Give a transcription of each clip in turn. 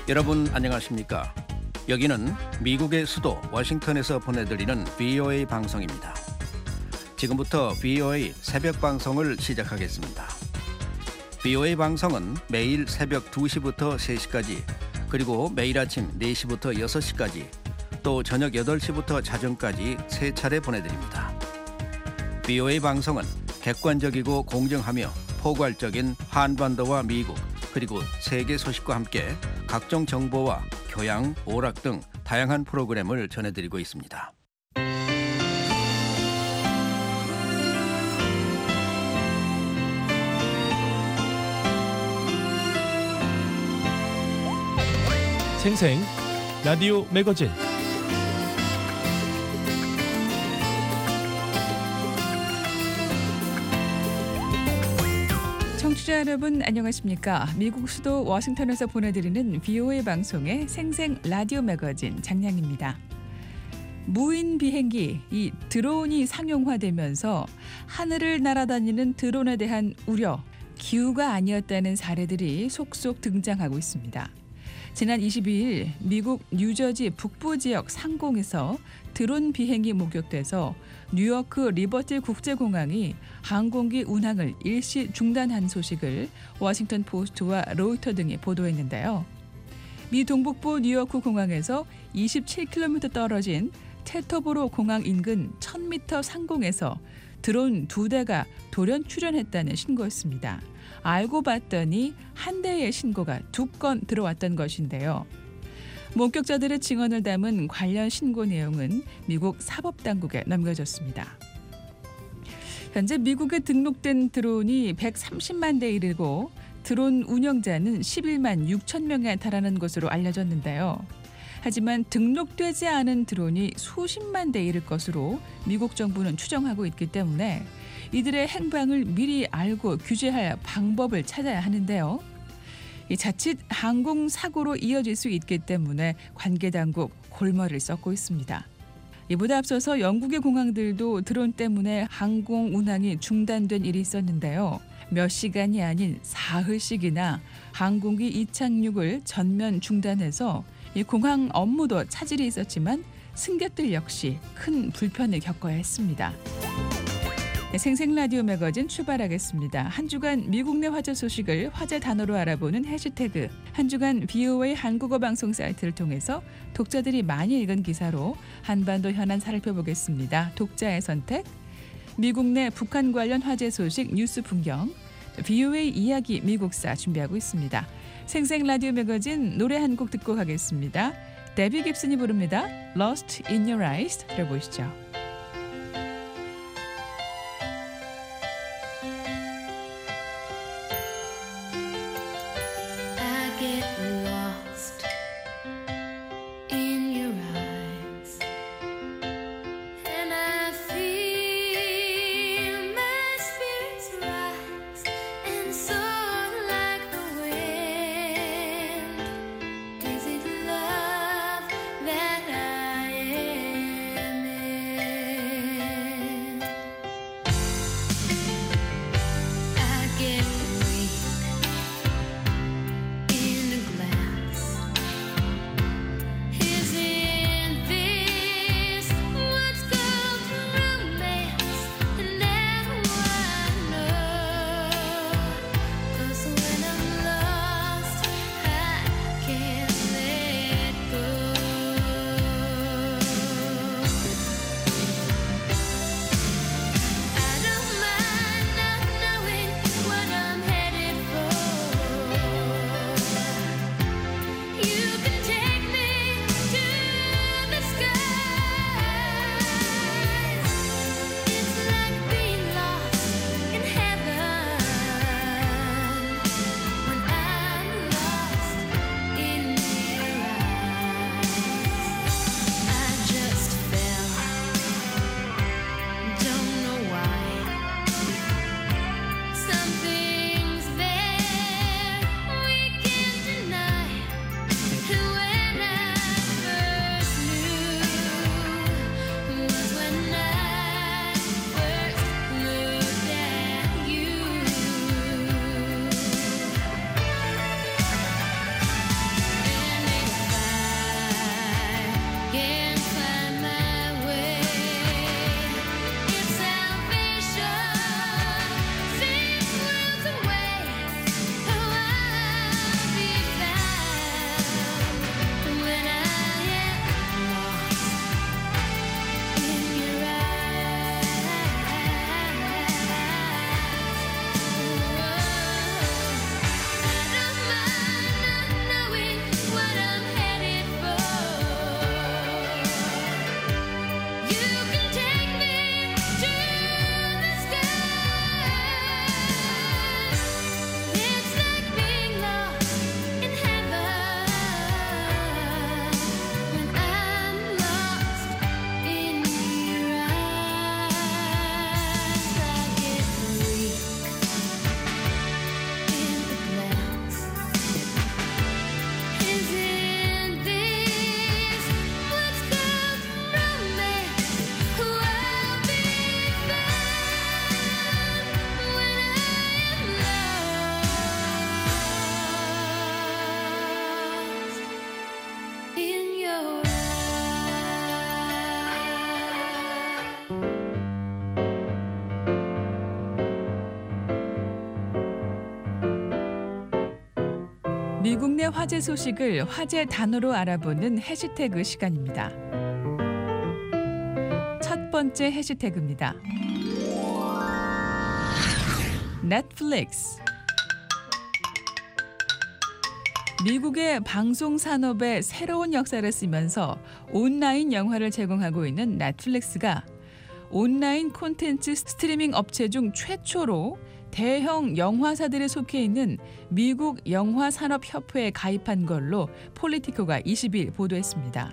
여러분 안녕하십니까? 여기는 미국의 수도 워싱턴에서 보내드리는 VOA 방송입니다. 지금부터 VOA 새벽 방송을 시작하겠습니다. VOA 방송은 매일 새벽 2시부터 3시까지, 그리고 매일 아침 4시부터 6시까지, 또 저녁 8시부터 자정까지 3차례 보내드립니다. VOA 방송은 객관적이고 공정하며 포괄적인 한반도와 미국, 그리고 세계 소식과 함께 각종 정보와 교양, 오락 등 다양한 프로그램을 전해드리고 있습니다. 생생 라디오 매거진. 청취자 여러분 안녕하십니까? 미국 수도 워싱턴에서 보내드리는 VOA 방송의 생생 라디오 매거진 장량입니다. 무인 비행기, 이 드론이 상용화되면서 하늘을 날아다니는 드론에 대한 우려, 기우가 아니었다는 사례들이 속속 등장하고 있습니다. 지난 22일 미국 뉴저지 북부 지역 상공에서 드론 비행이 목격돼서 뉴요크 리버티 국제공항이 항공기 운항을 일시 중단한 소식을 워싱턴 포스트와 로이터 등이 보도했는데요. 미 동북부 뉴요크 공항에서 27km 떨어진 테터보로 공항 인근 1000m 상공에서 드론 2대가 돌연 출현했다는 신고였습니다. 알고 봤더니 한 대의 신고가 2건 들어왔던 것인데요. 목격자들의 증언을 담은 관련 신고 내용은 미국 사법당국에 넘겨졌습니다. 현재 미국에 등록된 드론이 130만 대에 이르고 드론 운영자는 11만 6천 명에 달하는 것으로 알려졌는데요. 하지만 등록되지 않은 드론이 수십만 대에 이를 것으로 미국 정부는 추정하고 있기 때문에 이들의 행방을 미리 알고 규제할 방법을 찾아야 하는데요. 자칫 항공사고로 이어질 수 있기 때문에 관계당국 골머리를 썩고 있습니다. 이보다 앞서서 영국의 공항들도 드론 때문에 항공 운항이 중단된 일이 있었는데요. 몇 시간이 아닌 사흘씩이나 항공기 이착륙을 전면 중단해서 이 공항 업무도 차질이 있었지만 승객들 역시 큰 불편을 겪어야 했습니다. 생생 라디오 매거진 출발하겠습니다. 한 주간 미국 내 화제 소식을 화제 단어로 알아보는 해시태그, 한 주간 VOA 한국어 방송 사이트를 통해서 독자들이 많이 읽은 기사로 한반도 현안 살펴보겠습니다. 독자의 선택, 미국 내 북한 관련 화제 소식 뉴스 풍경, VOA 이야기 미국사 준비하고 있습니다. 생생 라디오 매거진 노래 한 곡 듣고 가겠습니다. 데비 깁슨이 부릅니다. Lost in Your Eyes 들어보시죠. 미국 내 화제 소식을 화제 단어로 알아보는 해시태그 시간입니다. 첫 번째 해시태그입니다. 넷플릭스. 미국의 방송 산업에 새로운 역사를 쓰면서 온라인 영화를 제공하고 있는 넷플릭스가 온라인 콘텐츠 스트리밍 업체 중 최초로 대형 영화사들에 속해 있는 미국 영화산업협회에 가입한 걸로 폴리티코가 20일 보도했습니다.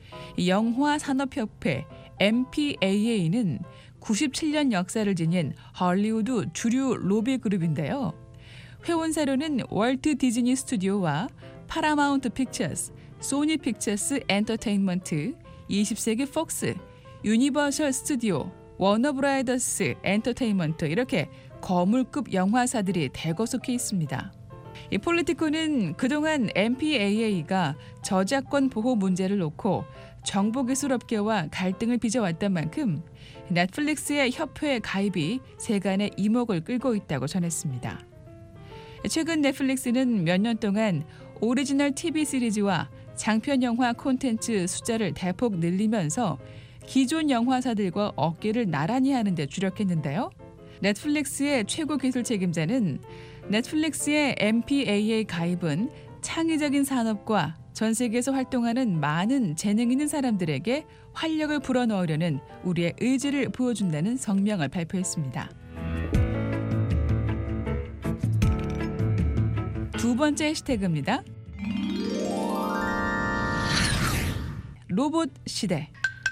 영화산업협회 MPAA는 97년 역사를 지닌 할리우드 주류 로비 그룹인데요. 회원사로는 월트 디즈니 스튜디오와 파라마운트 픽처스, 소니 픽처스 엔터테인먼트, 20세기 폭스, 유니버설 스튜디오, 워너브라더스 엔터테인먼트 이렇게 거물급 영화사들이 대거 속해 있습니다. 이 폴리티코는 그동안 MPAA가 저작권 보호 문제를 놓고 정보기술업계와 갈등을 빚어왔던 만큼 넷플릭스의 협회에 가입이 세간의 이목을 끌고 있다고 전했습니다. 최근 넷플릭스는 몇 년 동안 오리지널 TV 시리즈와 장편 영화 콘텐츠 숫자를 대폭 늘리면서 기존 영화사들과 어깨를 나란히 하는 데 주력했는데요. 넷플릭스의 최고 기술 책임자는 넷플릭스의 MPAA 가입은 창의적인 산업과 전 세계에서 활동하는 많은 재능 있는 사람들에게 활력을 불어넣으려는 우리의 의지를 보여준다는 성명을 발표했습니다. 두 번째 해시태그입니다. 로봇 시대.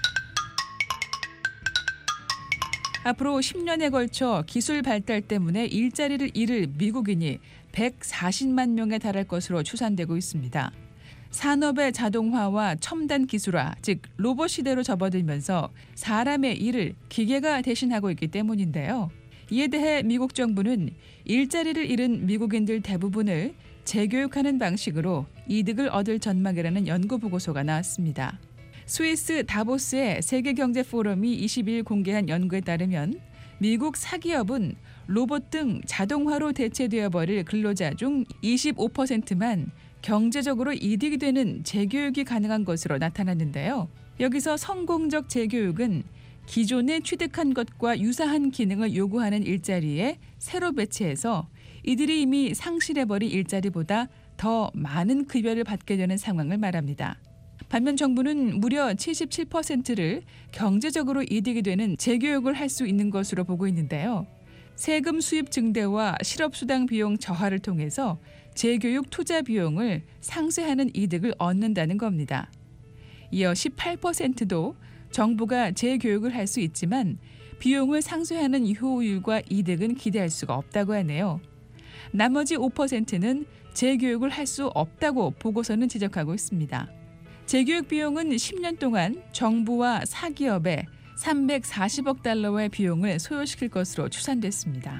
앞으로 10년에 걸쳐 기술 발달 때문에 일자리를 잃을 미국인이 140만 명에 달할 것으로 추산되고 있습니다. 산업의 자동화와 첨단 기술화, 즉 로봇 시대로 접어들면서 사람의 일을 기계가 대신하고 있기 때문인데요. 이에 대해 미국 정부는 일자리를 잃은 미국인들 대부분을 재교육하는 방식으로 이득을 얻을 전망이라는 연구 보고서가 나왔습니다. 스위스 다보스의 세계경제포럼이 20일 공개한 연구에 따르면 미국 사기업은 로봇 등 자동화로 대체되어 버릴 근로자 중 25%만 경제적으로 이득이 되는 재교육이 가능한 것으로 나타났는데요. 여기서 성공적 재교육은 기존에 취득한 것과 유사한 기능을 요구하는 일자리에 새로 배치해서 이들이 이미 상실해버린 일자리보다 더 많은 급여를 받게 되는 상황을 말합니다. 반면 정부는 무려 77%를 경제적으로 이득이 되는 재교육을 할 수 있는 것으로 보고 있는데요. 세금 수입 증대와 실업수당 비용 저하를 통해서 재교육 투자 비용을 상쇄하는 이득을 얻는다는 겁니다. 이어 18%도 정부가 재교육을 할 수 있지만 비용을 상쇄하는 효율과 이득은 기대할 수가 없다고 하네요. 나머지 5%는 재교육을 할 수 없다고 보고서는 지적하고 있습니다. 재교육 비용은 10년 동안 정부와 사기업에 340억 달러의 비용을 소요시킬 것으로 추산됐습니다.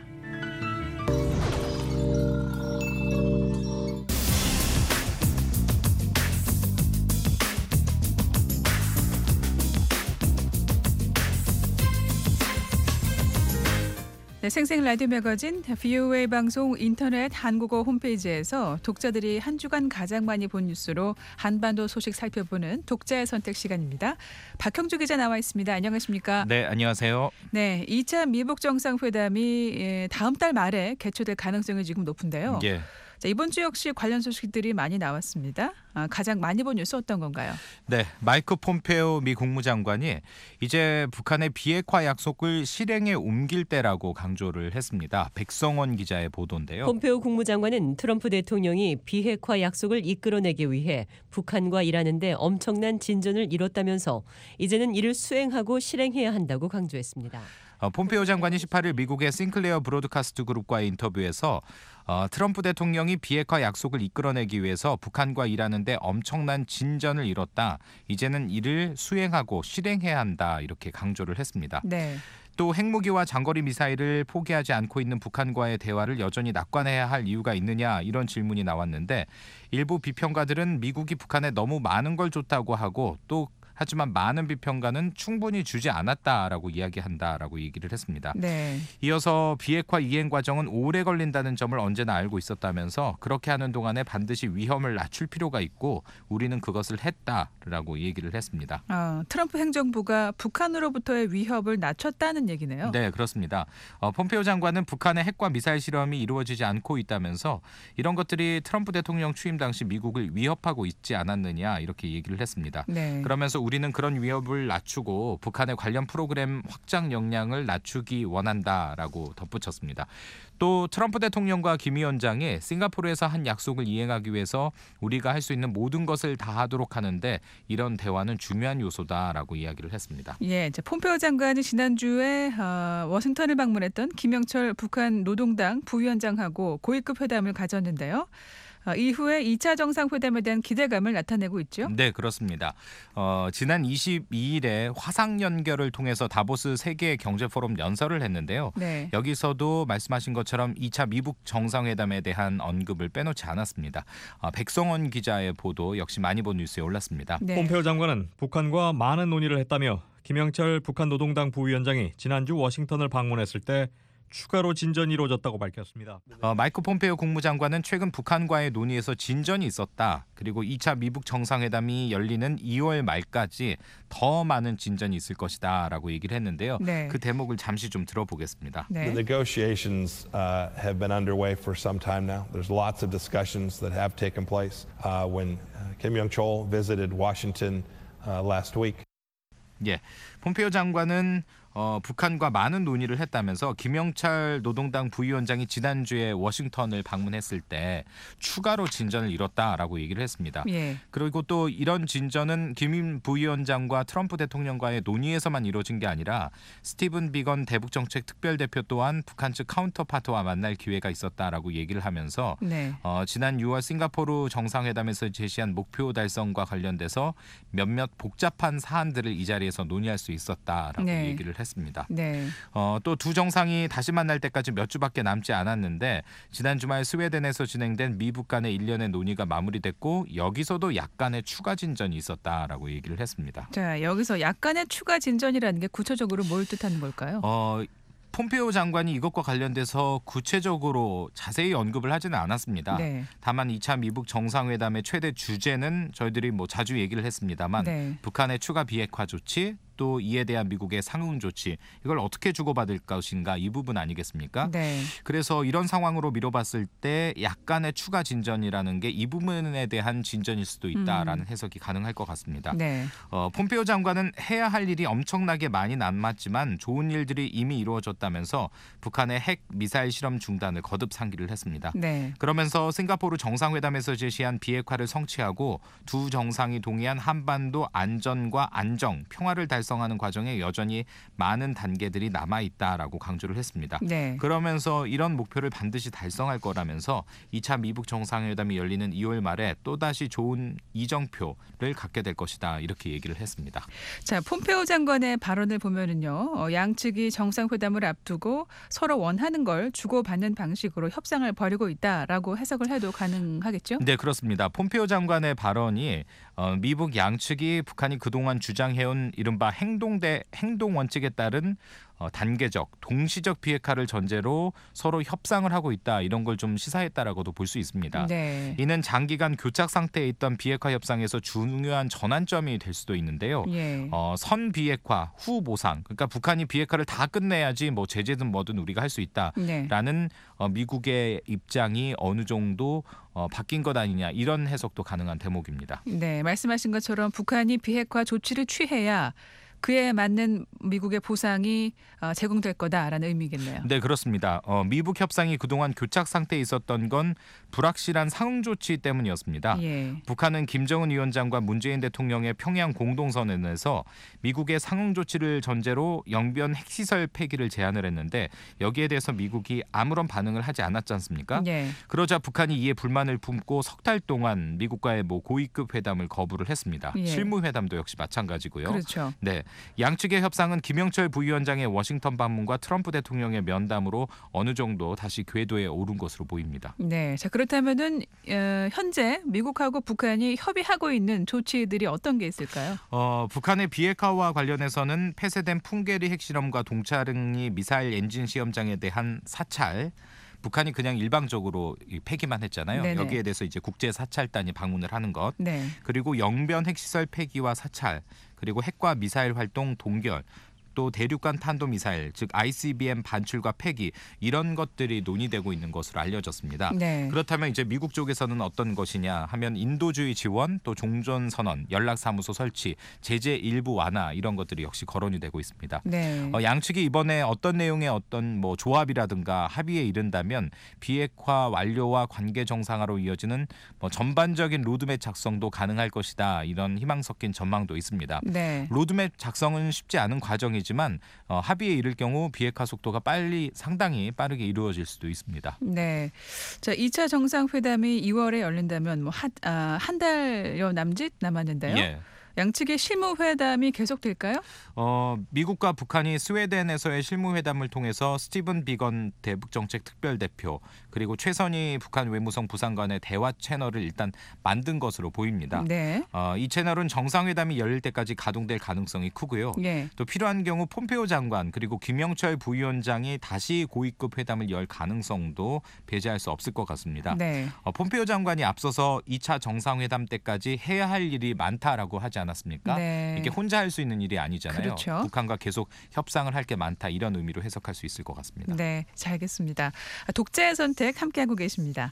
네, 생생 라디오 매거진 VOA 방송 인터넷 한국어 홈페이지에서 독자들이 한 주간 가장 많이 본 뉴스로 한반도 소식 살펴보는 독자의 선택 시간입니다. 박형주 기자 나와 있습니다. 안녕하십니까? 네, 안녕하세요. 네, 2차 미북 정상회담이 다음 달 말에 개최될 가능성이 지금 높은데요. 예. 자, 이번 주 역시 관련 소식들이 많이 나왔습니다. 가장 많이 본 뉴스 어떤 건가요? 네, 마이크 폼페오 미 국무장관이 이제 북한의 비핵화 약속을 실행에 옮길 때라고 강조를 했습니다. 백성원 기자의 보도인데요. 폼페오 국무장관은 트럼프 대통령이 비핵화 약속을 이끌어내기 위해 북한과 일하는 데 엄청난 진전을 이뤘다면서 이제는 이를 수행하고 실행해야 한다고 강조했습니다. 폼페오 장관이 18일 미국의 싱클레어 브로드카스트 그룹과의 인터뷰에서 트럼프 대통령이 비핵화 약속을 이끌어내기 위해서 북한과 일하는 데 엄청난 진전을 이뤘다. 이제는 이를 수행하고 실행해야 한다. 이렇게 강조를 했습니다. 네. 또 핵무기와 장거리 미사일을 포기하지 않고 있는 북한과의 대화를 여전히 낙관해야 할 이유가 있느냐 이런 질문이 나왔는데 일부 비평가들은 미국이 북한에 너무 많은 걸 줬다고 하고 또 하지만 많은 비평가는 충분히 주지 않았다라고 이야기한다라고 얘기를 했습니다. 네. 이어서 비핵화 이행 과정은 오래 걸린다는 점을 언제나 알고 있었다면서 그렇게 하는 동안에 반드시 위험을 낮출 필요가 있고 우리는 그것을 했다라고 얘기를 했습니다. 트럼프 행정부가 북한으로부터의 위협을 낮췄다는 얘기네요. 네, 그렇습니다. 폼페오 장관은 북한의 핵과 미사일 실험이 이루어지지 않고 있다면서 이런 것들이 트럼프 대통령 취임 당시 미국을 위협하고 있지 않았느냐 이렇게 얘기를 했습니다. 네. 그러면서 우리는 그런 위협을 낮추고 북한의 관련 프로그램 확장 역량을 낮추기 원한다라고 덧붙였습니다. 또 트럼프 대통령과 김 위원장이 싱가포르에서 한 약속을 이행하기 위해서 우리가 할 수 있는 모든 것을 다 하도록 하는데 이런 대화는 중요한 요소다라고 이야기를 했습니다. 예, 이제 폼페오 장관이 지난주에 워싱턴을 방문했던 김영철 북한 노동당 부위원장하고 고위급 회담을 가졌는데요. 이후에 2차 정상회담에 대한 기대감을 나타내고 있죠. 네, 그렇습니다. 지난 22일에 화상 연결을 통해서 다보스 세계 경제 포럼 연설을 했는데요. 네. 여기서도 말씀하신 것처럼 2차 미북 정상회담에 대한 언급을 빼놓지 않았습니다. 백성원 기자의 보도 역시 많이 본 뉴스에 올랐습니다. 네. 폼페오 장관은 북한과 많은 논의를 했다며 김영철 북한 노동당 부위원장이 지난주 워싱턴을 방문했을 때 추가로 진전이 이루어졌다고 밝혔습니다. 마이크 폼페오 국무장관은 최근 북한과의 논의에서 진전이 있었다. 그리고 2차 미북 정상회담이 열리는 2월 말까지 더 많은 진전이 있을 것이다 라고 얘기를 했는데요. 네. 그 대목을 잠시 좀 들어보겠습니다. 네. The negotiations have been underway for some time now. There's lots of discussions that have taken place. When Kim Young-chol visited Washington last week. 예, 폼페오 장관은 북한과 많은 논의를 했다면서 김영철 노동당 부위원장이 지난주에 워싱턴을 방문했을 때 추가로 진전을 이뤘다라고 얘기를 했습니다. 예. 그리고 또 이런 진전은 김 부위원장과 트럼프 대통령과의 논의에서만 이루어진 게 아니라 스티븐 비건 대북정책 특별대표 또한 북한 측 카운터파트와 만날 기회가 있었다라고 얘기를 하면서 네. 지난 6월 싱가포르 정상회담에서 제시한 목표 달성과 관련돼서 몇몇 복잡한 사안들을 이 자리에서 논의할 수 있었다라고 네. 얘기를 했습니다. 네. 또 두 정상이 다시 만날 때까지 몇 주밖에 남지 않았는데 지난 주말 스웨덴에서 진행된 미북 간의 일련의 논의가 마무리됐고 여기서도 약간의 추가 진전이 있었다라고 얘기를 했습니다. 자, 여기서 약간의 추가 진전이라는 게 구체적으로 뭘 뜻하는 걸까요? 폼페오 장관이 이것과 관련돼서 구체적으로 자세히 언급을 하지는 않았습니다. 네. 다만 2차 미북 정상회담의 최대 주제는 저희들이 자주 얘기를 했습니다만 네. 북한의 추가 비핵화 조치 또 이에 대한 미국의 상응 조치 이걸 어떻게 주고받을 것인가 이 부분 아니겠습니까? 네. 그래서 이런 상황으로 미뤄봤을 때 약간의 추가 진전이라는 게 이 부분에 대한 진전일 수도 있다라는 해석이 가능할 것 같습니다. 네. 폼페오 장관은 해야 할 일이 엄청나게 많이 남았지만 좋은 일들이 이미 이루어졌다면서 북한의 핵 미사일 실험 중단을 거듭 상기를 했습니다. 네. 그러면서 싱가포르 정상회담에서 제시한 비핵화를 성취하고 두 정상이 동의한 한반도 안전과 안정, 평화를 달성하는 과정에 여전히 많은 단계들이 남아있다라고 강조를 했습니다. 네. 그러면서 이런 목표를 반드시 달성할 거라면서 2차 미북 정상회담이 열리는 2월 말에 또다시 좋은 이정표를 갖게 될 것이다 이렇게 얘기를 했습니다. 자, 폼페오 장관의 발언을 보면은요, 양측이 정상회담을 앞두고 서로 원하는 걸 주고받는 방식으로 협상을 벌이고 있다라고 해석을 해도 가능하겠죠? 네, 그렇습니다. 폼페오 장관의 발언이 미북 양측이 북한이 그동안 주장해온 이른바 행동 원칙에 따른 단계적, 동시적 비핵화를 전제로 서로 협상을 하고 있다 이런 걸 좀 시사했다라고도 볼 수 있습니다. 네. 이는 장기간 교착 상태에 있던 비핵화 협상에서 중요한 전환점이 될 수도 있는데요. 예. 선 비핵화, 후 보상, 그러니까 북한이 비핵화를 다 끝내야지 제재든 뭐든 우리가 할 수 있다라는 네. 미국의 입장이 어느 정도 바뀐 것 아니냐 이런 해석도 가능한 대목입니다. 네, 말씀하신 것처럼 북한이 비핵화 조치를 취해야 그에 맞는 미국의 보상이 제공될 거다라는 의미겠네요. 네, 그렇습니다. 미북 협상이 그동안 교착 상태에 있었던 건 불확실한 상응 조치 때문이었습니다. 예. 북한은 김정은 위원장과 문재인 대통령의 평양 공동선언에서 미국의 상응 조치를 전제로 영변 핵시설 폐기를 제안을 했는데 여기에 대해서 미국이 아무런 반응을 하지 않았지 않습니까? 예. 그러자 북한이 이에 불만을 품고 석 달 동안 미국과의 고위급 회담을 거부를 했습니다. 예. 실무 회담도 역시 마찬가지고요. 그렇죠. 네, 양측의 협상은 김영철 부위원장의 워싱턴 방문과 트럼프 대통령의 면담으로 어느 정도 다시 궤도에 오른 것으로 보입니다. 네, 자 그렇다면은 현재 미국하고 북한이 협의하고 있는 조치들이 어떤 게 있을까요? 북한의 비핵화와 관련해서는 폐쇄된 풍계리 핵실험과 동차릉이 미사일 엔진 시험장에 대한 사찰, 북한이 그냥 일방적으로 폐기만 했잖아요. 네네. 여기에 대해서 이제 국제 사찰단이 방문을 하는 것, 네. 그리고 영변 핵시설 폐기와 사찰, 그리고 핵과 미사일 활동 동결, 또 대륙간 탄도미사일, 즉 ICBM 반출과 폐기 이런 것들이 논의되고 있는 것으로 알려졌습니다. 네. 그렇다면 이제 미국 쪽에서는 어떤 것이냐 하면 인도주의 지원, 또 종전선언, 연락사무소 설치, 제재 일부 완화 이런 것들이 역시 거론이 되고 있습니다. 네. 양측이 이번에 어떤 내용의 어떤 뭐 조합이라든가 합의에 이른다면 비핵화 완료와 관계 정상화로 이어지는 뭐 전반적인 로드맵 작성도 가능할 것이다. 이런 희망 섞인 전망도 있습니다. 네. 로드맵 작성은 쉽지 않은 과정이지만 합의에 이를 경우 비핵화 속도가 상당히 빠르게 이루어질 수도 있습니다. 네. 자, 2차 정상회담이 2월에 열린다면 뭐 한 달여 남짓 남았는데요. 예. 양측의 실무회담이 계속될까요? 미국과 북한이 스웨덴에서의 실무회담을 통해서 스티븐 비건 대북정책특별대표 그리고 최선희 북한 외무성 부상관의 대화 채널을 일단 만든 것으로 보입니다. 네. 이 채널은 정상회담이 열릴 때까지 가동될 가능성이 크고요. 예. 또 필요한 경우 폼페오 장관 그리고 김영철 부위원장이 다시 고위급 회담을 열 가능성도 배제할 수 없을 것 같습니다. 네. 폼페오 장관이 앞서서 2차 정상회담 때까지 해야 할 일이 많다라고 하지 않았습니까? 네. 이게 혼자 할 수 있는 일이 아니잖아요. 그렇죠. 북한과 계속 협상을 할 게 많다 이런 의미로 해석할 수 있을 것 같습니다. 네, 잘 알겠습니다. 독자의 선택 함께하고 계십니다.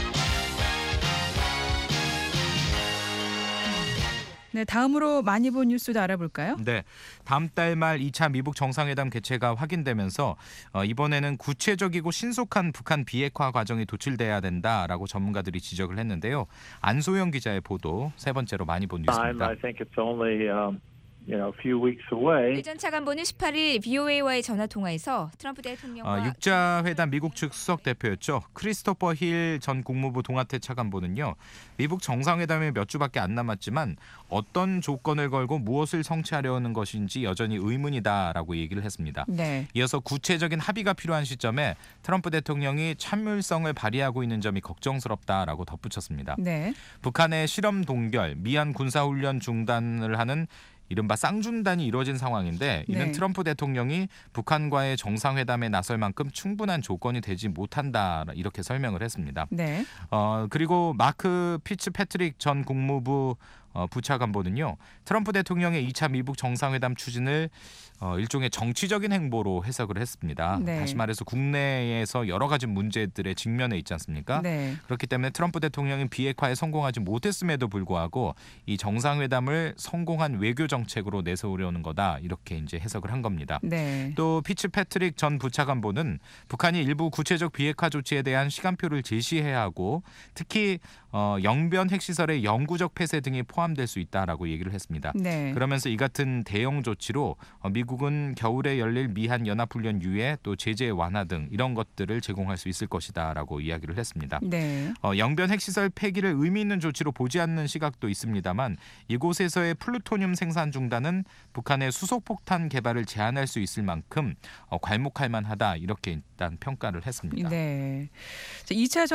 네, 다음으로 많이 본 뉴스도 알아볼까요? 네, 다음 달 말 2차 미북 정상회담 개최가 확인되면서 이번에는 구체적이고 신속한 북한 비핵화 과정이 도출돼야 된다라고 전문가들이 지적을 했는데요. 안소영 기자의 보도 세 번째로 많이 본 뉴스입니다. I think it's only a few weeks away. 전 차관보는 18일 VOA와의 전화 통화에서 트럼프 대통령과 육자 회담 미국 측 수석 대표였죠. 크리스토퍼 힐 전 국무부 동아태 차관보는요. 미북 정상회담에 몇 주밖에 안 남았지만 어떤 조건을 걸고 무엇을 성취하려는 것인지 여전히 의문이다라고 얘기를 했습니다. 네. 이어서 구체적인 합의가 필요한 시점에 트럼프 대통령이 참을성을 발휘하고 있는 점이 걱정스럽다라고 덧붙였습니다. 네. 북한의 실험 동결, 미한 군사훈련 중단을 하는 이른바 쌍중단이 이루어진 상황인데 이는 네. 트럼프 대통령이 북한과의 정상회담에 나설 만큼 충분한 조건이 되지 못한다 이렇게 설명을 했습니다. 네. 그리고 마크 피츠패트릭 전 국무부 부차관보는요. 트럼프 대통령의 2차 미북 정상회담 추진을 일종의 정치적인 행보로 해석을 했습니다. 네. 다시 말해서 국내에서 여러 가지 문제들에 직면해 있지 않습니까? 네. 그렇기 때문에 트럼프 대통령은 비핵화에 성공하지 못했음에도 불구하고 이 정상회담을 성공한 외교 정책으로 내세우려는 거다 이렇게 이제 해석을 한 겁니다. 네. 또 피츠패트릭 전 부차관보는 북한이 일부 구체적 비핵화 조치에 대한 시간표를 제시해야 하고 특히 영변 핵시설의 영구적 폐쇄 등이 포함될 수 있다라고 얘기를 했습니다. 네. 그러면서 이 같은 대형 조치로 미국은 겨울에 열릴 미한 연합훈련 유예 또 제재 완화 등 이런 것들을 제공할 수 있을 것이다라고 이야기를 했습니다. 네. 영변 핵시설 폐기를 의미 있는 조치로 보지 않는 시각도 있습니다만 이곳에서의 플루토늄 생산 중단은 북한의 수소폭탄 개발을 제한할 수 있을 만큼 괄목할 만하다 이렇게 일단 평가를 했습니다. 네. 2차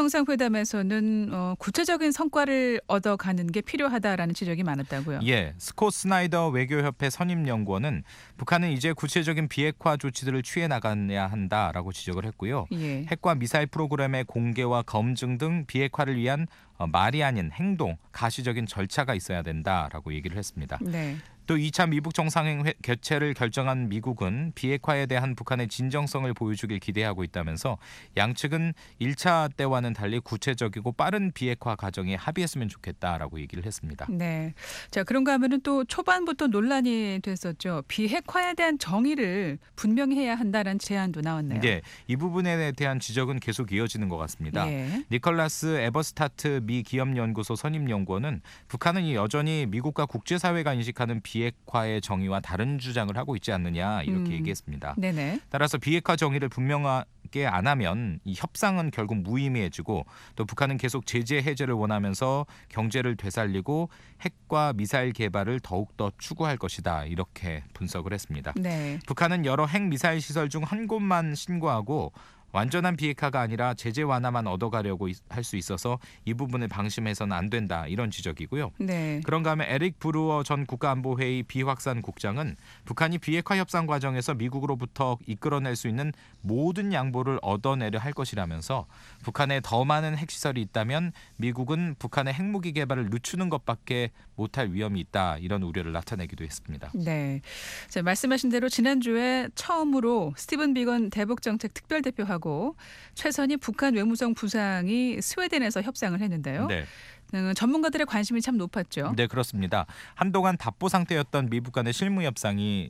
정상회담에서는 구체적인 성과를 얻어가는 게 필요하다라는 지적이 많았다고요. 예, 스콧 스나이더 외교협회 선임연구원은 북한은 이제 구체적인 비핵화 조치들을 취해 나가야 한다라고 지적을 했고요. 예. 핵과 미사일 프로그램의 공개와 검증 등 비핵화를 위한 말이 아닌 행동, 가시적인 절차가 있어야 된다라고 얘기를 했습니다. 네. 또 2차 미북 정상회담 개최를 결정한 미국은 비핵화에 대한 북한의 진정성을 보여주길 기대하고 있다면서 양측은 1차 때와는 달리 구체적이고 빠른 비핵화 과정에 합의했으면 좋겠다라고 얘기를 했습니다. 네. 자, 그런가 하면은 또 초반부터 논란이 됐었죠. 비핵화에 대한 정의를 분명히 해야 한다는 제안도 나왔네요. 네, 이 부분에 대한 지적은 계속 이어지는 것 같습니다. 예. 니콜라스 에버스타트 미 기업연구소 선임연구원은 북한은 여전히 미국과 국제사회가 인식하는 비핵화의 정의와 다른 주장을 하고 있지 않느냐 이렇게 얘기했습니다. 네네. 따라서 비핵화 정의를 함께 안 하면 이 협상은 결국 무의미해지고 또 북한은 계속 제재 해제를 원하면서 경제를 되살리고 핵과 미사일 개발을 더욱더 추구할 것이다. 이렇게 분석을 했습니다. 네. 북한은 여러 핵 미사일 시설 중 한 곳만 신고하고 완전한 비핵화가 아니라 제재 완화만 얻어가려고 할 수 있어서 이 부분을 방심해서는 안 된다. 이런 지적이고요. 네. 그런가 하면 에릭 브루어 전 국가안보회의 비확산 국장은 북한이 비핵화 협상 과정에서 미국으로부터 이끌어낼 수 있는 모든 양보를 얻어내려 할 것이라면서 북한에 더 많은 핵시설이 있다면 미국은 북한의 핵무기 개발을 늦추는 것밖에 못할 위험이 있다. 이런 우려를 나타내기도 했습니다. 네. 자, 말씀하신 대로 지난주에 처음으로 스티븐 비건 대북정책 특별대표하고 최선희 북한 외무성 부상이 스웨덴에서 협상을 했는데요. 네. 전문가들의 관심이 참 높았죠. 네, 그렇습니다. 한동안 답보 상태였던 미북 간의 실무 협상이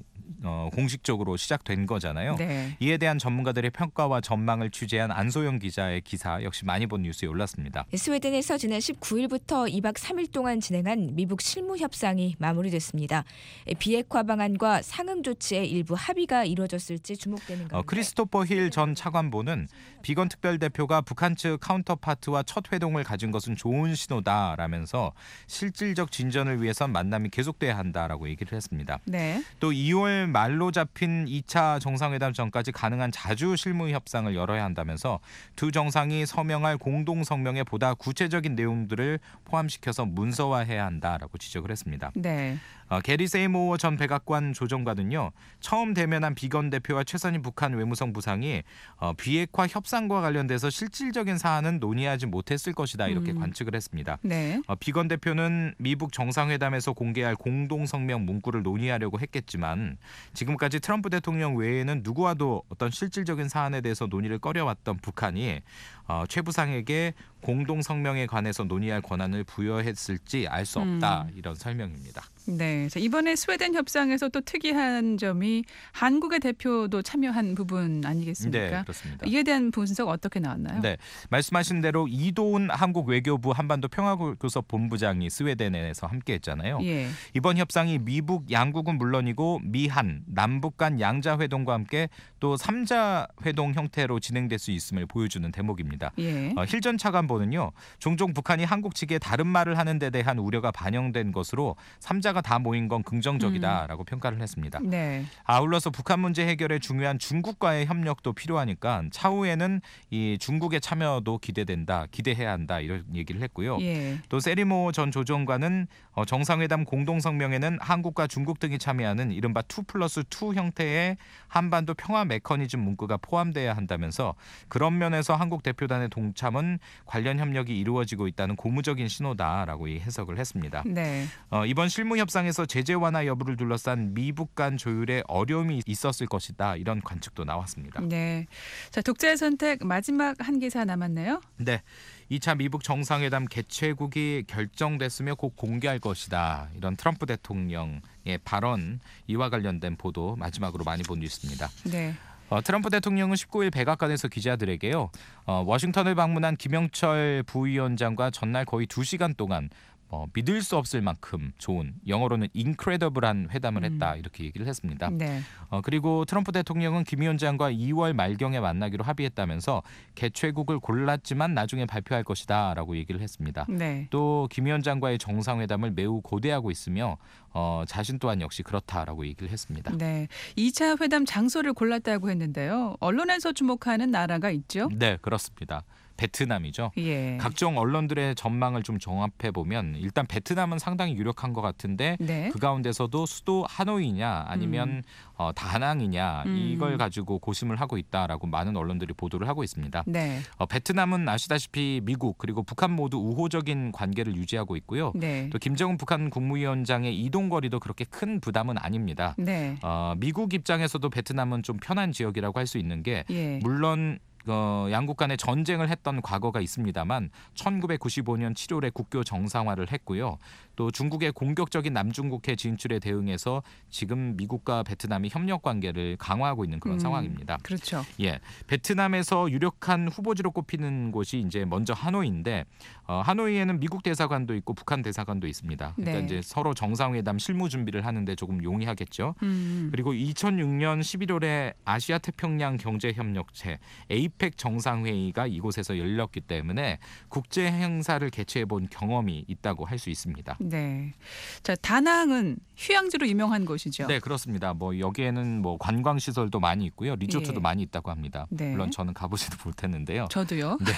공식적으로 시작된 거잖아요. 네. 이에 대한 전문가들의 평가와 전망을 취재한 안소영 기자의 기사 역시 많이 본 뉴스에 올랐습니다. 스웨덴에서 지난 19일부터 2박 3일 동안 진행한 미북 실무 협상이 마무리됐습니다. 비핵화 방안과 상응 조치에 일부 합의가 이루어졌을지 주목되는 가운데 크리스토퍼 힐 전 차관보는 비건 특별대표가 북한 측 카운터파트와 첫 회동을 가진 것은 좋은 신호다라면서 실질적 진전을 위해선 만남이 계속돼야 한다라고 얘기를 했습니다. 네. 또 2월 말로 잡힌 2차 정상회담 전까지 가능한 자주 실무 협상을 열어야 한다면서 두 정상이 서명할 공동 성명에 보다 구체적인 내용들을 포함시켜서 문서화해야 한다라고 지적을 했습니다. 네. 게리 세이모어 전 백악관 조정관은요. 처음 대면한 비건 대표와 최선희 북한 외무성 부상이 비핵화 협상과 관련돼서 실질적인 사안은 논의하지 못했을 것이다. 이렇게 관측을 했습니다. 네. 비건 대표는 미북 정상회담에서 공개할 공동성명 문구를 논의하려고 했겠지만 지금까지 트럼프 대통령 외에는 누구와도 어떤 실질적인 사안에 대해서 논의를 꺼려왔던 북한이 최 부상에게 공동성명에 관해서 논의할 권한을 부여했을지 알 수 없다. 이런 설명입니다. 네. 자, 이번에 스웨덴 협상에서 또 특이한 점이 한국의 대표도 참여한 부분 아니겠습니까? 네, 그렇습니다. 이에 대한 분석 어떻게 나왔나요? 네, 말씀하신 대로 이도훈 한국 외교부 한반도 평화교섭 본부장이 스웨덴에서 함께했잖아요. 예. 이번 협상이 미북 양국은 물론이고 미한, 남북 간 양자 회동과 함께 또 3자 회동 형태로 진행될 수 있음을 보여주는 대목입니다. 예. 힐 전 차관보는요. 종종 북한이 한국 측에 다른 말을 하는 데 대한 우려가 반영된 것으로 3자가 다 모인 건 긍정적이다라고 평가를 했습니다. 네. 아울러서 북한 문제 해결에 중요한 중국과의 협력도 필요하니까 차후에는 이 중국의 참여도 기대해야 한다 이런 얘기를 했고요. 예. 또 세리모 전 조정관은 정상회담 공동성명에는 한국과 중국 등이 참여하는 이른바 2+2 형태의 한반도 평화 메커니즘 문구가 포함돼야 한다면서 그런 면에서 한국 대표단의 동참은 관련 협력이 이루어지고 있다는 고무적인 신호다라고 해석을 했습니다. 네. 이번 실무 협상에서 제재 완화 여부를 둘러싼 미북 간 조율에 어려움이 있었을 것이다. 이런 관측도 나왔습니다. 네. 자, 독자의 선택 마지막 한 기사 남았네요. 네. 2차 미북 정상회담 개최국이 결정됐으며 곧 공개할 것이다. 이런 트럼프 대통령의 발언 이와 관련된 보도 마지막으로 많이 본 뉴스입니다. 네. 트럼프 대통령은 19일 백악관에서 기자들에게요. 워싱턴을 방문한 김영철 부위원장과 전날 거의 2시간 동안 믿을 수 없을 만큼 좋은 영어로는 incredible한 회담을 했다 이렇게 얘기를 했습니다. 네. 그리고 트럼프 대통령은 김 위원장과 2월 말경에 만나기로 합의했다면서 개최국을 골랐지만 나중에 발표할 것이다라고 얘기를 했습니다. 네. 또 김 위원장과의 정상회담을 매우 고대하고 있으며 자신 또한 역시 그렇다라고 얘기를 했습니다. 네. 2차 회담 장소를 골랐다고 했는데요. 언론에서 주목하는 나라가 있죠? 네, 그렇습니다. 베트남이죠. 예. 각종 언론들의 전망을 좀 종합해 보면 일단 베트남은 상당히 유력한 것 같은데 네. 그 가운데서도 수도 하노이냐 아니면 다낭이냐 이걸 가지고 고심을 하고 있다라고 많은 언론들이 보도를 하고 있습니다. 네. 베트남은 아시다시피 미국 그리고 북한 모두 우호적인 관계를 유지하고 있고요. 네. 또 김정은 북한 국무위원장의 이동 거리도 그렇게 큰 부담은 아닙니다. 네. 미국 입장에서도 베트남은 좀 편한 지역이라고 할 수 있는 게 예. 물론 양국 간에 전쟁을 했던 과거가 있습니다만 1995년 7월에 국교 정상화를 했고요. 또 중국의 공격적인 남중국해 진출에 대응해서 지금 미국과 베트남이 협력 관계를 강화하고 있는 그런 상황입니다. 그렇죠. 예, 베트남에서 유력한 후보지로 꼽히는 곳이 이제 먼저 하노이인데 하노이에는 미국 대사관도 있고 북한 대사관도 있습니다. 그러니까 네. 이제 서로 정상회담 실무 준비를 하는데 조금 용이하겠죠. 그리고 2006년 11월에 아시아 태평양 경제협력체 에이펙 정상회의가 이곳에서 열렸기 때문에 국제 행사를 개최해 본 경험이 있다고 할 수 있습니다. 네. 자, 다낭은 휴양지로 유명한 곳이죠. 네, 그렇습니다. 뭐 여기에는 뭐 관광 시설도 많이 있고요. 리조트도 예. 많이 있다고 합니다. 네. 물론 저는 가보지도 못했는데요. 저도요. 네.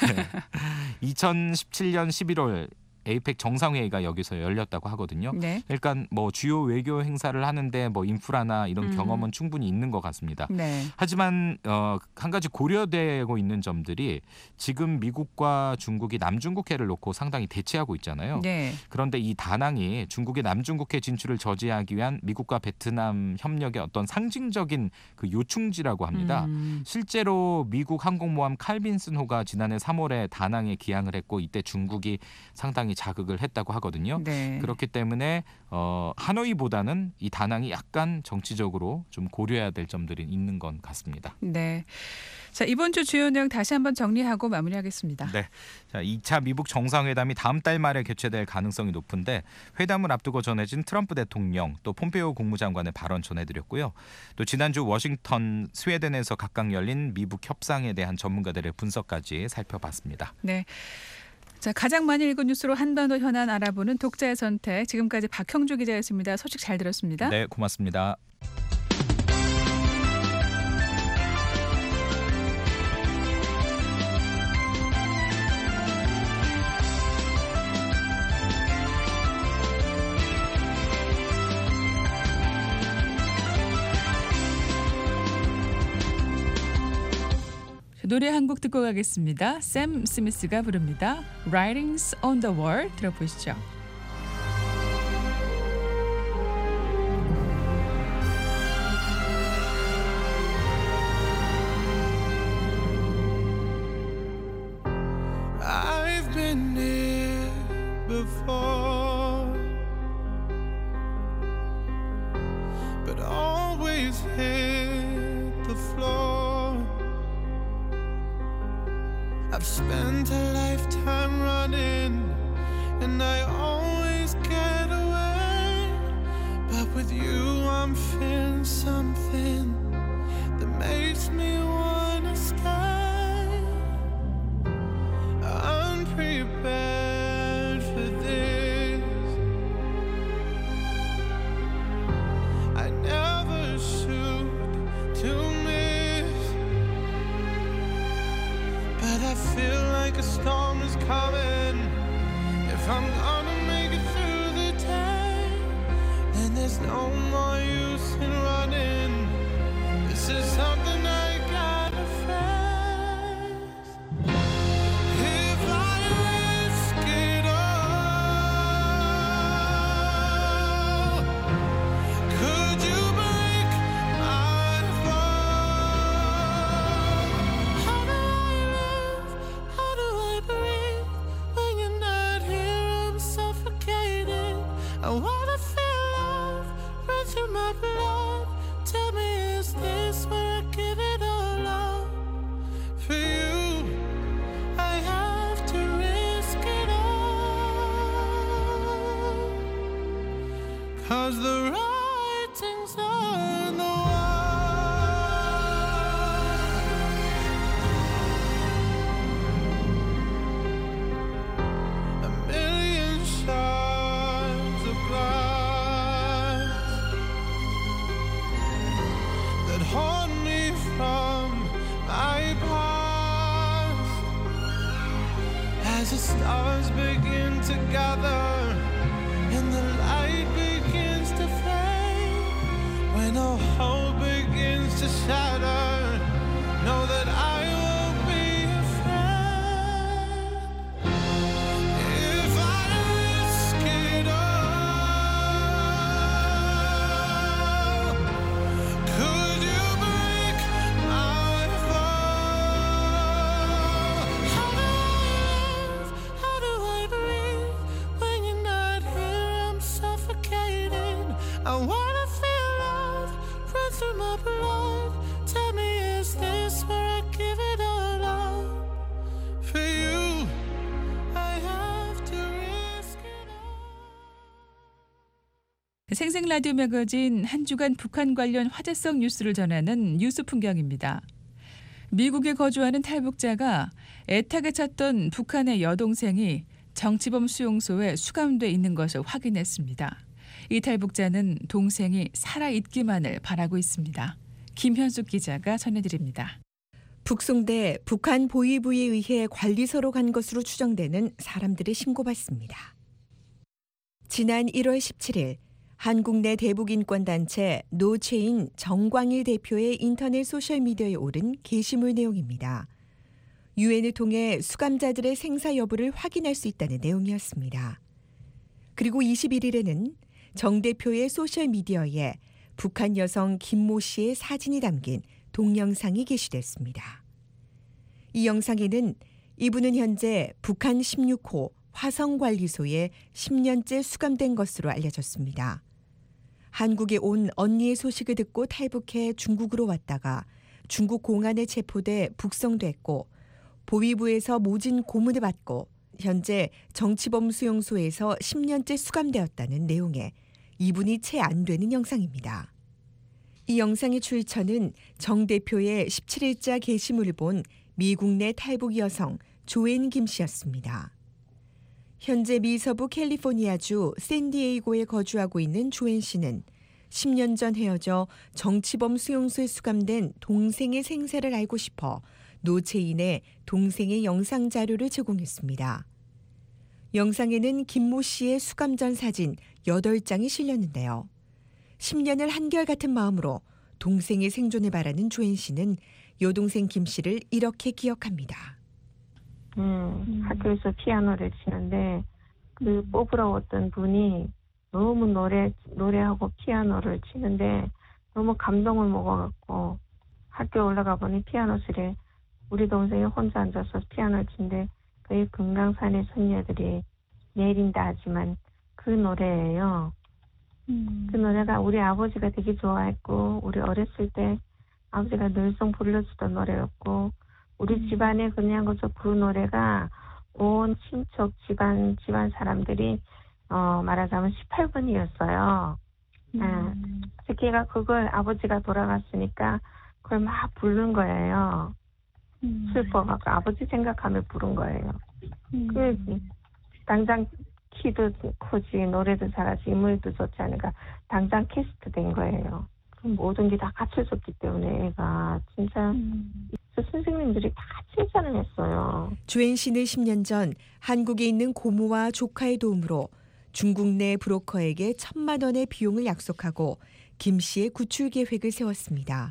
2017년 11월 에이펙 정상회의가 여기서 열렸다고 하거든요. 네. 그러니까 뭐 주요 외교 행사를 하는데 뭐 인프라나 이런 경험은 충분히 있는 것 같습니다. 네. 하지만 한 가지 고려되고 있는 점들이 지금 미국과 중국이 남중국해를 놓고 상당히 대치하고 있잖아요. 네. 그런데 이 다낭이 중국의 남중국해 진출을 저지하기 위한 미국과 베트남 협력의 어떤 상징적인 그 요충지라고 합니다. 실제로 미국 항공모함 칼빈슨호가 지난해 3월에 다낭에 기항을 했고 이때 중국이 상당히 자극을 했다고 하거든요. 네. 그렇기 때문에 하노이보다는 이 다낭이 약간 정치적으로 좀 고려해야 될 점들이 있는 것 같습니다. 네. 자, 이번 주 주요 내용 다시 한번 정리하고 마무리하겠습니다. 네. 자, 2차 미국 정상회담이 다음 달 말에 개최될 가능성이 높은데 회담을 앞두고 전해진 트럼프 대통령 또 폼페이오 국무장관의 발언 전해드렸고요. 또 지난주 워싱턴 스웨덴에서 각각 열린 미북 협상에 대한 전문가들의 분석까지 살펴봤습니다. 네. 자, 가장 많이 읽은 뉴스로 한반도 현안 알아보는 독자의 선택. 지금까지 박형주 기자였습니다. 소식 잘 들었습니다. 네, 고맙습니다. 노래 한 곡 듣고 가겠습니다. 샘 스미스가 부릅니다. Writings on the Wall 들어보시죠. I've been here before, but always hit the floor. I've spent a lifetime running, and I always get away. But with you, I'm feeling something that makes me wanna stay. Unprepared for this, I never shoot to miss, but I feel like a storm is coming. If I'm gonna make it through the day, then there's no more use in running. This is something I gotta face. If I risk it all, could you break my fall? How do I live? How do I breathe? When you're not here, I'm suffocating. I wanna feel love run through my blood. Tell me, is this where I give it all up? For you, I have to risk it all. 'Cause the writing's on the wall. A million shards of glass that haunt me from my past. As the stars begin to gather and the light begins to fade, when all hope begins to shatter, know that I won't be afraid. If I risk it all, could you break my fall? How do I live? How do I breathe? When you're not here, I'm suffocating. I wanna feel love run through my blood. Tell me, is this where I give it all up? For you, I have to risk it all. 생생 라디오 매거진 한 주간 북한 관련 화제성 뉴스를 전하는 뉴스 풍경입니다. 미국에 거주하는 탈북자가 애타게 찾던 북한의 여동생이 정치범 수용소에 수감돼 있는 것을 확인했습니다. 이 탈북자는 동생이 살아있기만을 바라고 있습니다. 김현숙 기자가 전해드립니다. 북송돼 북한 보위부에 의해 관리소로 간 것으로 추정되는 사람들의 신고받습니다. 지난 1월 17일 한국 내 대북인권단체 노체인 정광일 대표의 인터넷 소셜미디어에 오른 게시물 내용입니다. 유엔을 통해 수감자들의 생사 여부를 확인할 수 있다는 내용이었습니다. 그리고 21일에는 정 대표의 소셜미디어에 북한 여성 김모 씨의 사진이 담긴 동영상이 게시됐습니다. 이 영상에는 이분은 현재 북한 16호 화성관리소에 10년째 수감된 것으로 알려졌습니다. 한국에 온 언니의 소식을 듣고 탈북해 중국으로 왔다가 중국 공안에 체포돼 북송됐고 보위부에서 모진 고문을 받고 현재 정치범 수용소에서 10년째 수감되었다는 내용의 이분이 채 안 되는 영상입니다. 이 영상의 출처는 정 대표의 17일자 게시물을 본 미국 내 탈북 여성 조앤 김 씨였습니다. 현재 미서부 캘리포니아주 샌디에이고에 거주하고 있는 조앤 씨는 10년 전 헤어져 정치범 수용소에 수감된 동생의 생사를 알고 싶어 노체인에 동생의 영상 자료를 제공했습니다. 영상에는 김모 씨의 수감 전 사진 8장이 실렸는데요. 10년을 한결같은 마음으로 동생의 생존을 바라는 조앤 씨는 여동생 김 씨를 이렇게 기억합니다. 학교에서 피아노를 치는데 그 뽑으러 왔던 분이 너무 노래하고 피아노를 치는데 너무 감동을 먹어갖고 학교 올라가 보니 피아노실에 우리 동생이 혼자 앉아서 피아노를 치는데 그게 금강산의 선녀들이 내린다 하지만 그 노래예요. 그 노래가 우리 아버지가 되게 좋아했고 우리 어렸을 때 아버지가 늘상 불러주던 노래였고 우리 집안에 그냥 그 노래가 온 친척 집안 사람들이 말하자면 18분이었어요. 걔가 그걸 아버지가 돌아갔으니까 그걸 막 부른 거예요. 슬퍼갖고 아버지 생각하며 부른 거예요. 그 당장 키도 크지 노래도 잘하지 인물도 좋지 않으니까 당장 캐스트 된 거예요. 모든 게 다 갖춰졌기 때문에 애가 진짜 선생님들이 다 칭찬을 했어요. 조앤 씨는 10년 전 한국에 있는 고모와 조카의 도움으로 중국 내 브로커에게 1,000만 원의 비용을 약속하고 김 씨의 구출 계획을 세웠습니다.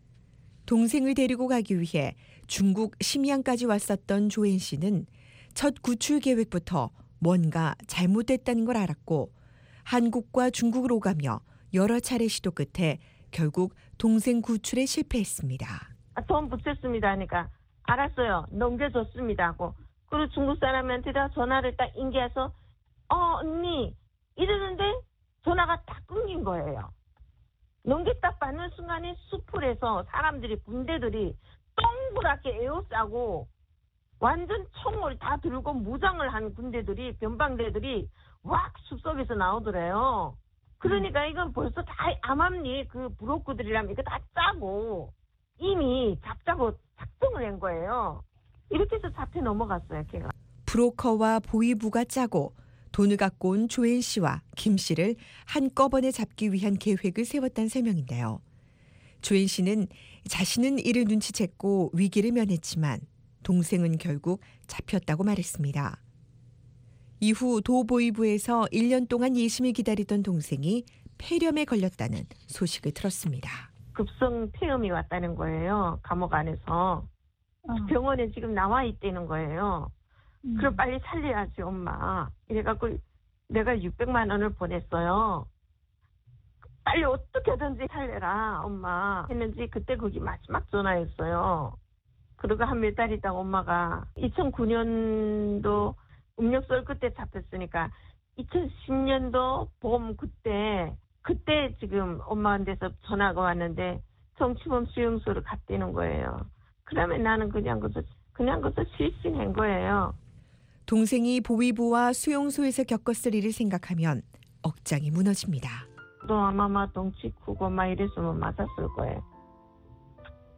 동생을 데리고 가기 위해 중국 심양까지 왔었던 조앤 씨는 첫 구출 계획부터 뭔가 잘못됐다는 걸 알았고 한국과 중국을 오가며 여러 차례 시도 끝에 결국 동생 구출에 실패했습니다. 돈 붙였습니다 하니까 알았어요. 넘겨줬습니다 하고 그리고 중국 사람한테 다 전화를 딱 인계해서 언니 이러는데 전화가 딱 끊긴 거예요. 넘겼다 받는 순간에 수풀에서 사람들이 군대들이 동그랗게 에워싸고 완전 총을 다 들고 무장을 한 군대들이 변방대들이 왁 숲속에서 나오더래요. 그러니까 이건 벌써 다 암암리 그 브로커들이라면 이거 다 짜고 이미 잡자고 작정을 한 거예요. 이렇게 해서 잡혀 넘어갔어요, 걔가. 브로커와 보위부가 짜고 돈을 갖고 온 조앤 씨와 김 씨를 한꺼번에 잡기 위한 계획을 세웠다는 설명인데요. 조앤 씨는 자신은 이를 눈치챘고 위기를 면했지만 동생은 결국 잡혔다고 말했습니다. 이후 도보위부에서 1년 동안 예심을 기다리던 동생이 폐렴에 걸렸다는 소식을 들었습니다. 급성 폐렴이 왔다는 거예요. 감옥 안에서. 병원에 지금 나와 있다는 거예요. 그럼 빨리 살려야지 엄마. 이래갖고 내가 600만 원을 보냈어요. 빨리 어떻게든지 살려라 엄마 했는지 그때 그게 마지막 전화였어요. 그리고 한 몇 달 있다가 엄마가 2009년도 음력설 그때 잡혔으니까 2010년도 봄 그때 지금 엄마한테서 전화가 왔는데 정치범 수용소를 갔다는 거예요. 그러면 나는 그냥 그저 실신한 거예요. 동생이 보위부와 수용소에서 겪었을 일을 생각하면 억장이 무너집니다. 또 아마 덩치 크고 막 이랬으면 맞았을 거예요.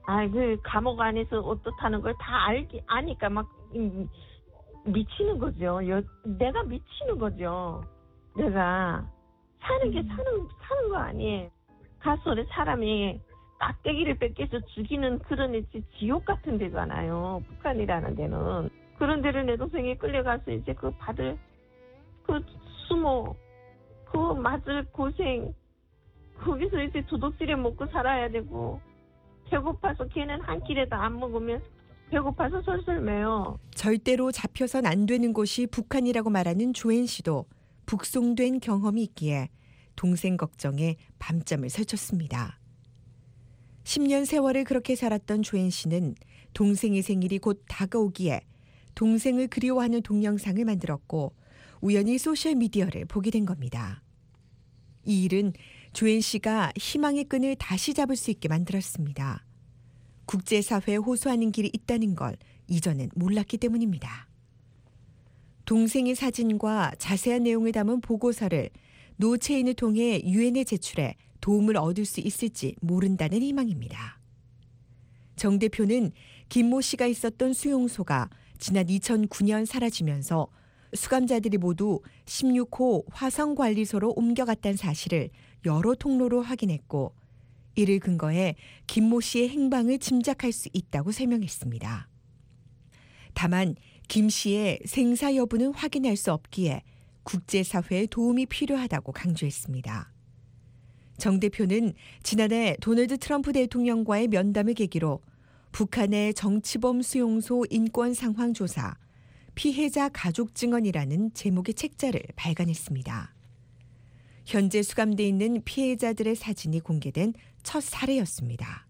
그 감옥 안에서 어떻다는 걸 다 아니까 막 미치는 거죠. 내가 미치는 거죠. 내가 사는 게 사는 거 아니에요. 가서 사람이 깍대기를 뺏겨서 죽이는 그런 지옥 같은 데잖아요. 북한이라는 데는. 그런 데를 내 동생이 끌려가서 이제 그 받을 그 수모 그 맞을 고생 거기서 이제 도둑질해 먹고 살아야 되고 배고파서 걔는 한 끼라도 안 먹으면 배고파서 설설 매요. 절대로 잡혀선 안 되는 곳이 북한이라고 말하는 조엔 씨도 북송된 경험이 있기에 동생 걱정에 밤잠을 설쳤습니다. 10년 세월을 그렇게 살았던 조엔 씨는 동생의 생일이 곧 다가오기에 동생을 그리워하는 동영상을 만들었고 우연히 소셜미디어를 보게 된 겁니다. 이 일은 조엔 씨가 희망의 끈을 다시 잡을 수 있게 만들었습니다. 국제사회에 호소하는 길이 있다는 걸 이전엔 몰랐기 때문입니다. 동생의 사진과 자세한 내용을 담은 보고서를 노체인을 통해 유엔에 제출해 도움을 얻을 수 있을지 모른다는 희망입니다. 정 대표는 김모 씨가 있었던 수용소가 지난 2009년 사라지면서 수감자들이 모두 16호 화성관리소로 옮겨갔다는 사실을 여러 통로로 확인했고 이를 근거해 김모 씨의 행방을 짐작할 수 있다고 설명했습니다. 다만 김 씨의 생사 여부는 확인할 수 없기에 국제사회의 도움이 필요하다고 강조했습니다. 정 대표는 지난해 도널드 트럼프 대통령과의 면담을 계기로 북한의 정치범 수용소 인권 상황 조사, 피해자 가족 증언이라는 제목의 책자를 발간했습니다. 현재 수감돼 있는 피해자들의 사진이 공개된 첫 사례였습니다.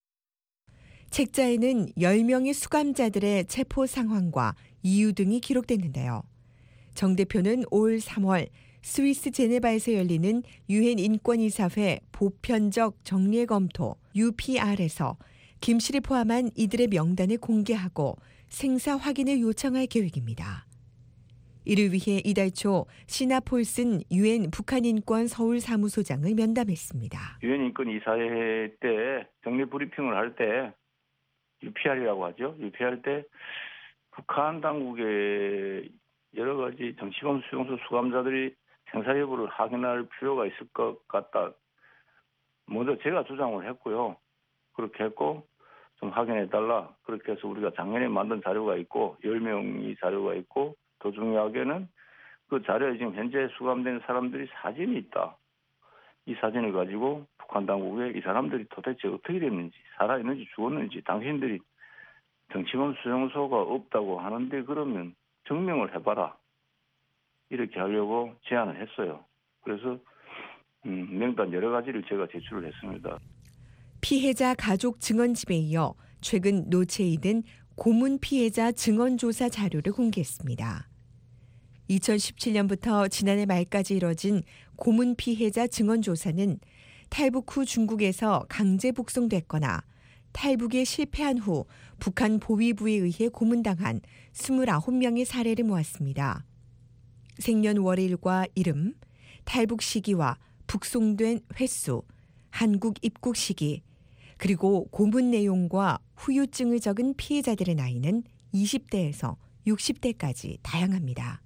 책자에는 10명의 수감자들의 체포 상황과 이유 등이 기록됐는데요. 정 대표는 올 3월 스위스 제네바에서 열리는 유엔 인권이사회 보편적 정례 검토 UPR에서 김 씨를 포함한 이들의 명단을 공개하고 생사 확인을 요청할 계획입니다. 이를 위해 이달 초 시나 폴슨 유엔 북한 인권 서울 사무소장을 면담했습니다. 유엔 인권 이사회 때 정례 브리핑을 할 때 UPR이라고 하죠. UPR 때 북한 당국의 여러 가지 정치범 수용소 수감자들이 생사 여부를 확인할 필요가 있을 것 같다. 먼저 제가 주장을 했고요. 그렇게 했고 좀 확인해달라. 그렇게 해서 우리가 작년에 만든 자료가 있고 10명이 자료가 있고 더 중요하게는 그 자료에 지금 현재 수감된 사람들이 사진이 있다. 이 사진을 가지고 북한 당국에 이 사람들이 도대체 어떻게 됐는지 살아있는지 죽었는지 당신들이 정치범 수용소가 없다고 하는데 그러면 증명을 해봐라. 이렇게 하려고 제안을 했어요. 그래서 명단 여러 가지를 제가 제출을 했습니다. 피해자 가족 증언집에 이어 최근 노체이든 고문 피해자 증언조사 자료를 공개했습니다. 2017년부터 지난해 말까지 이뤄진 고문 피해자 증언조사는 탈북 후 중국에서 강제 북송됐거나 탈북에 실패한 후 북한 보위부에 의해 고문당한 29명의 사례를 모았습니다. 생년월일과 이름, 탈북 시기와 북송된 횟수, 한국 입국 시기, 그리고 고문 내용과 후유증을 적은 피해자들의 나이는 20대에서 60대까지 다양합니다.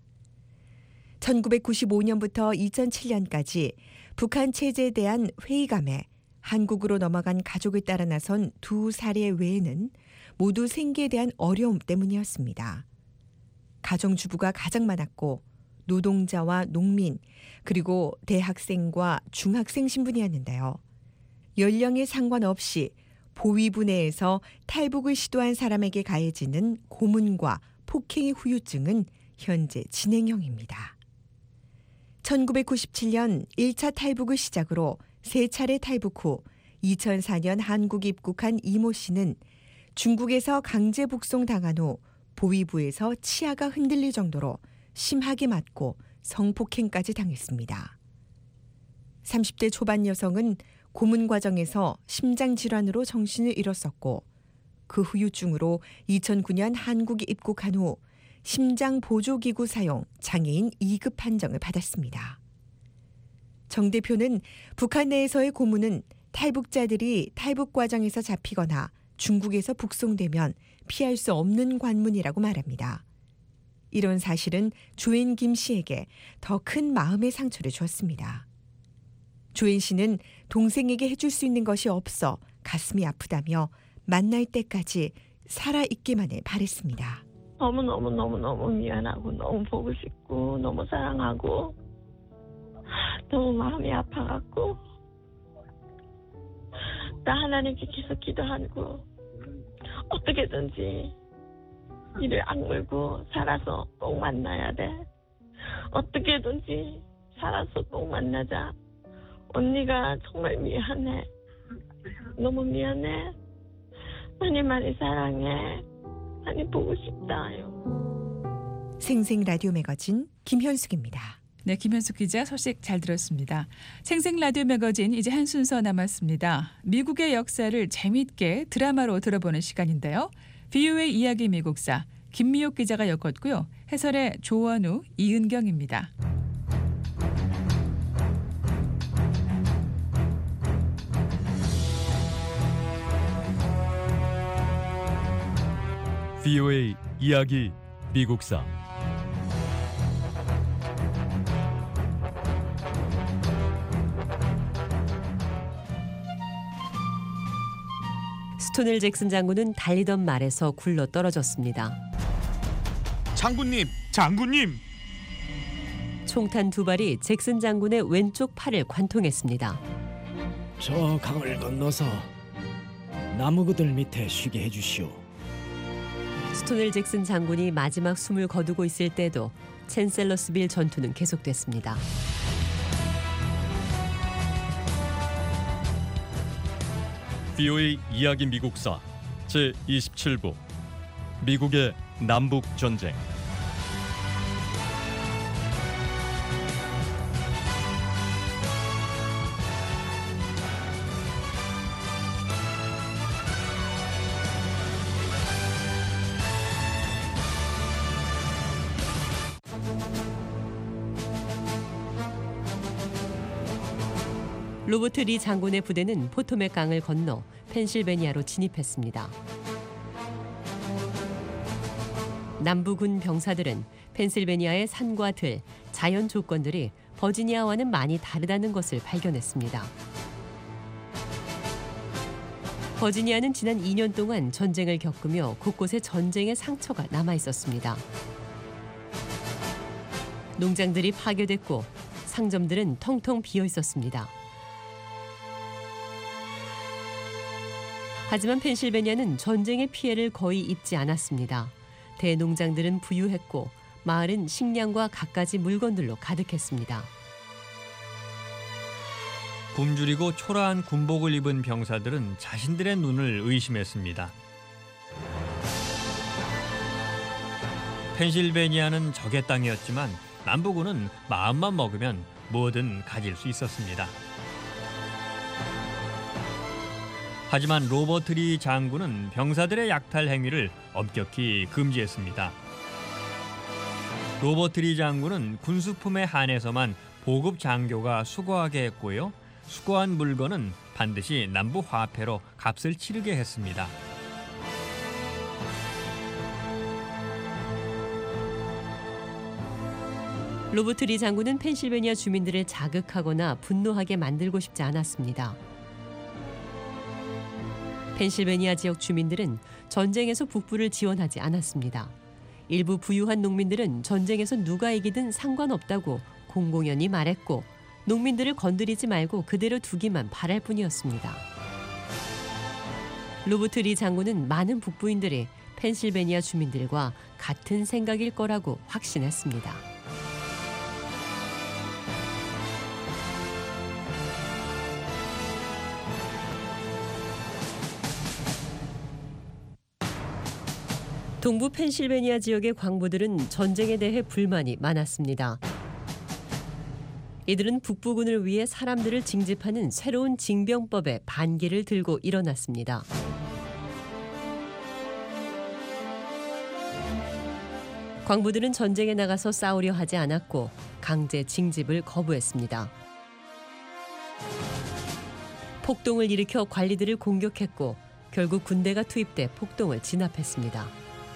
1995년부터 2007년까지 북한 체제에 대한 회의감에 한국으로 넘어간 가족을 따라 나선 두 사례 외에는 모두 생계에 대한 어려움 때문이었습니다. 가정주부가 가장 많았고 노동자와 농민, 그리고 대학생과 중학생 신분이었는데요. 연령에 상관없이 보위부 내에서 탈북을 시도한 사람에게 가해지는 고문과 폭행의 후유증은 현재 진행형입니다. 1997년 1차 탈북을 시작으로 3차례 탈북 후 2004년 한국 입국한 이모 씨는 중국에서 강제 북송당한 후 보위부에서 치아가 흔들릴 정도로 심하게 맞고 성폭행까지 당했습니다. 30대 초반 여성은 고문 과정에서 심장질환으로 정신을 잃었었고 그 후유증으로 2009년 한국에 입국한 후 심장보조기구 사용 장애인 2급 판정을 받았습니다. 정 대표는 북한 내에서의 고문은 탈북자들이 탈북 과정에서 잡히거나 중국에서 북송되면 피할 수 없는 관문이라고 말합니다. 이런 사실은 조인 김 씨에게 더 큰 마음의 상처를 줬습니다. 조인 씨는 동생에게 해줄 수 있는 것이 없어 가슴이 아프다며 만날 때까지 살아있기만을 바랬습니다. 너무 미안하고 너무 보고 싶고 너무 사랑하고 너무 마음이 아파갖고 나 하나님께 계속 기도하고 어떻게든지 이를 악물고 살아서 꼭 만나야 돼. 어떻게든지 살아서 꼭 만나자. 언니가 정말 미안해. 너무 미안해. 많이 사랑해. 많이 보고 싶다요. 생생 라디오 매거진 김현숙입니다. 네, 김현숙 기자 소식 잘 들었습니다. 생생 라디오 매거진 이제 한 순서 남았습니다. 미국의 역사를 재미있게 드라마로 들어보는 시간인데요. VOA 이야기 미국사 김미옥 기자가 엮었고요. 해설의 조원우, 이은경입니다. VOA 이야기 미국사 스토넬 잭슨 장군은 달리던 말에서 굴러 떨어졌습니다. 장군님! 총탄 두 발이 잭슨 장군의 왼쪽 팔을 관통했습니다. 저 강을 건너서 나무 그들 밑에 쉬게 해주시오. 스토넬 잭슨 장군이 마지막 숨을 거두고 있을 때도 챈셀러스빌 전투는 계속됐습니다. VOA 이야기 미국사 제27부 미국의 남북전쟁. 로버트 리 장군의 부대는 포토맥 강을 건너 펜실베니아로 진입했습니다. 남부군 병사들은 펜실베니아의 산과 들, 자연 조건들이 버지니아와는 많이 다르다는 것을 발견했습니다. 버지니아는 지난 2년 동안 전쟁을 겪으며 곳곳에 전쟁의 상처가 남아 있었습니다. 농장들이 파괴됐고 상점들은 텅텅 비어 있었습니다. 하지만 펜실베니아는 전쟁의 피해를 거의 입지 않았습니다. 대농장들은 부유했고 마을은 식량과 갖가지 물건들로 가득했습니다. 굶주리고 초라한 군복을 입은 병사들은 자신들의 눈을 의심했습니다. 펜실베니아는 적의 땅이었지만 남부군은 마음만 먹으면 뭐든 가질 수 있었습니다. 하지만 로버트 리 장군은 병사들의 약탈 행위를 엄격히 금지했습니다. 로버트 리 장군은 군수품에 한해서만 보급 장교가 수거하게 했고요. 수거한 물건은 반드시 남부 화폐로 값을 치르게 했습니다. 로버트 리 장군은 펜실베니아 주민들을 자극하거나 분노하게 만들고 싶지 않았습니다. 펜실베니아 지역 주민들은 전쟁에서 북부를 지원하지 않았습니다. 일부 부유한 농민들은 전쟁에서 누가 이기든 상관없다고 공공연히 말했고 농민들을 건드리지 말고 그대로 두기만 바랄 뿐이었습니다. 로버트 리 장군은 많은 북부인들이 펜실베니아 주민들과 같은 생각일 거라고 확신했습니다. 동부 펜실베니아 지역의 광부들은 전쟁에 대해 불만이 많았습니다. 이들은 북부군을 위해 사람들을 징집하는 새로운 징병법에 반기를 들고 일어났습니다. 광부들은 전쟁에 나가서 싸우려 하지 않았고 강제 징집을 거부했습니다. 폭동을 일으켜 관리들을 공격했고 결국 군대가 투입돼 폭동을 진압했습니다.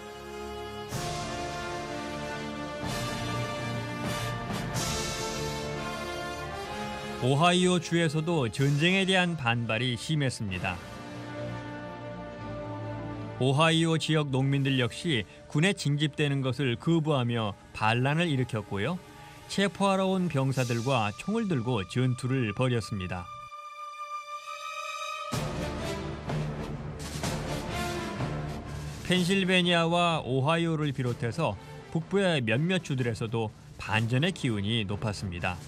오하이오 주에서도 전쟁에 대한 반발이 심했습니다. 오하이오 지역 농민들 역시 군에 징집되는 것을 거부하며 반란을 일으켰고요. 체포하러 온 병사들과 총을 들고 전투를 벌였습니다. 펜실베니아와 오하이오를 비롯해서 북부의 몇몇 주들에서도 반전의 기운이 높았습니다.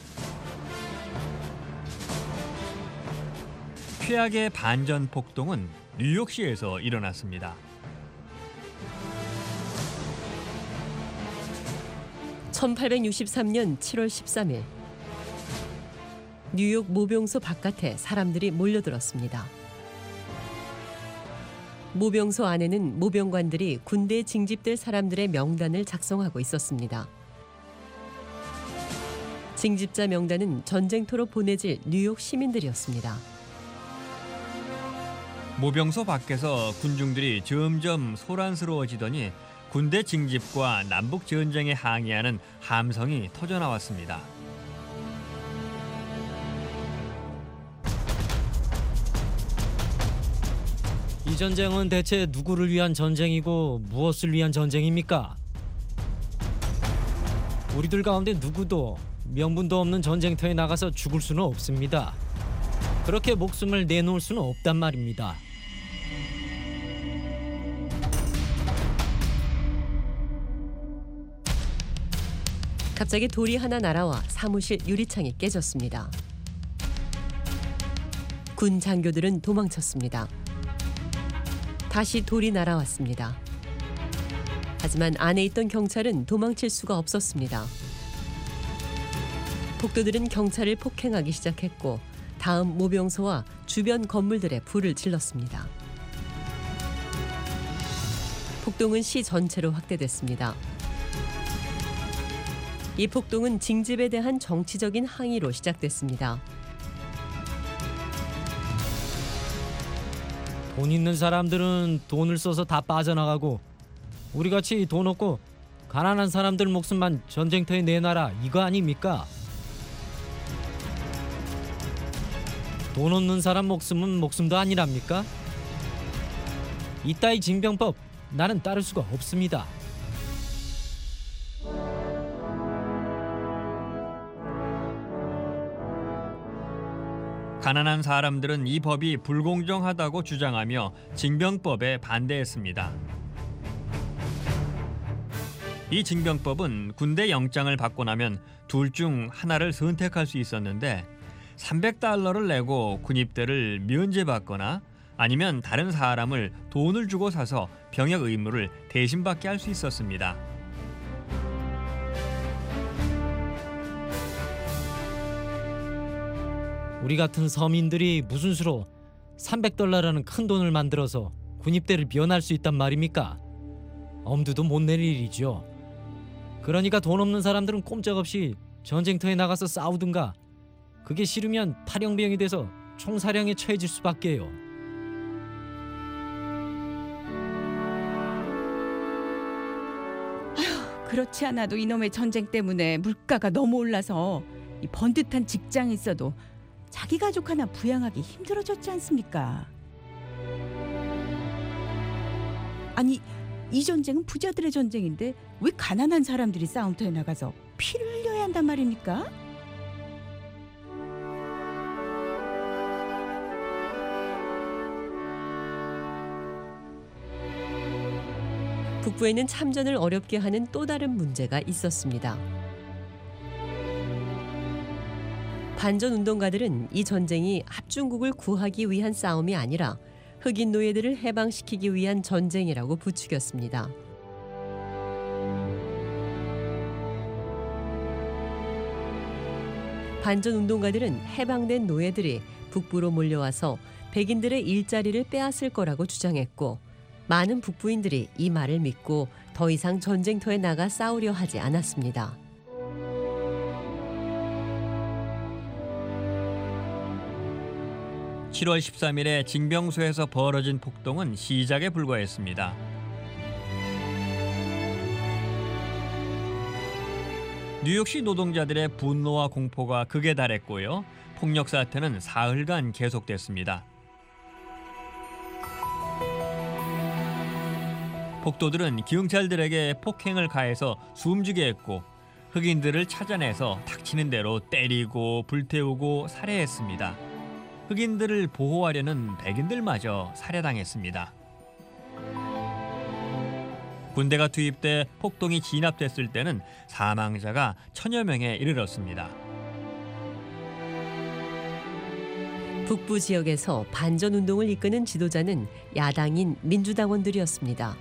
최악의 반전 폭동은 뉴욕시에서 일어났습니다. 1863년 7월 13일 뉴욕 모병소 바깥에 사람들이 몰려들었습니다. 모병소 안에는 모병관들이 군대에 징집될 사람들의 명단을 작성하고 있었습니다. 징집자 명단은 전쟁터로 보내질 뉴욕 시민들이었습니다. 모병소 밖에서 군중들이 점점 소란스러워지더니 군대 징집과 남북 전쟁에 항의하는 함성이 터져나왔습니다. 이 전쟁은 대체 누구를 위한 전쟁이고 무엇을 위한 전쟁입니까? 우리들 가운데 누구도 명분도 없는 전쟁터에 나가서 죽을 수는 없습니다. 그렇게 목숨을 내놓을 수는 없단 말입니다. 갑자기 돌이 하나 날아와 사무실 유리창이 깨졌습니다. 군 장교들은 도망쳤습니다. 다시 돌이 날아왔습니다. 하지만 안에 있던 경찰은 도망칠 수가 없었습니다. 폭도들은 경찰을 폭행하기 시작했고 다음 모병소와 주변 건물들에 불을 질렀습니다. 폭동은 시 전체로 확대됐습니다. 이 폭동은 징집에 대한 정치적인 항의로 시작됐습니다. 돈 있는 사람들은 돈을 써서 다 빠져나가고 우리같이 돈 없고 가난한 사람들 목숨만 전쟁터에 내놔라 이거 아닙니까? 돈 없는 사람 목숨은 목숨도 아니랍니까? 이따위 징병법 나는 따를 수가 없습니다. 가난한 사람들은 이 법이 불공정하다고 주장하며 징병법에 반대했습니다. 이 징병법은 군대 영장을 받고 나면 둘 중 하나를 선택할 수 있었는데 $300를 내고 군입대를 면제받거나 아니면 다른 사람을 돈을 주고 사서 병역 의무를 대신 받게 할 수 있었습니다. 우리 같은 서민들이 무슨 수로 $300라는 큰 돈을 만들어서 군입대를 면할 수 있단 말입니까? 엄두도 못 낼 일이죠. 그러니까 돈 없는 사람들은 꼼짝없이 전쟁터에 나가서 싸우든가 그게 싫으면 파령병이 돼서 총사령에 처해질 수밖에요. 그렇지 않아도 이놈의 전쟁 때문에 물가가 너무 올라서 이 번듯한 직장이 있어도 자기 가족 하나 부양하기 힘들어졌지 않습니까? 아니 이 전쟁은 부자들의 전쟁인데 왜 가난한 사람들이 싸움터에 나가서 피를 흘려야 한단 말입니까? 북부에는 참전을 어렵게 하는 또 다른 문제가 있었습니다. 반전운동가들은 이 전쟁이 합중국을 구하기 위한 싸움이 아니라 흑인 노예들을 해방시키기 위한 전쟁이라고 부추겼습니다. 반전운동가들은 해방된 노예들이 북부로 몰려와서 백인들의 일자리를 빼앗을 거라고 주장했고 많은 북부인들이 이 말을 믿고 더 이상 전쟁터에 나가 싸우려 하지 않았습니다. 7월 13일에 징병소에서 벌어진 폭동은 시작에 불과했습니다. 뉴욕시 노동자들의 분노와 공포가 극에 달했고요. 폭력 사태는 사흘간 계속됐습니다. 폭도들은 경찰들에게 폭행을 가해서 숨지게 했고 흑인들을 찾아내서 닥치는 대로 때리고 불태우고 살해했습니다. 흑인들을 보호하려는 백인들마저 살해당했습니다. 군대가 투입돼 폭동이 진압됐을 때는 사망자가 1000여 명에 이르렀습니다. 북부 지역에서 반전운동을 이끄는 지도자는 야당인 민주당원들이었습니다.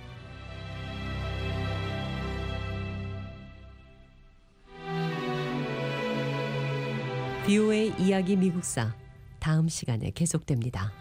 VOA 이야기 미국사 다음 시간에 계속됩니다.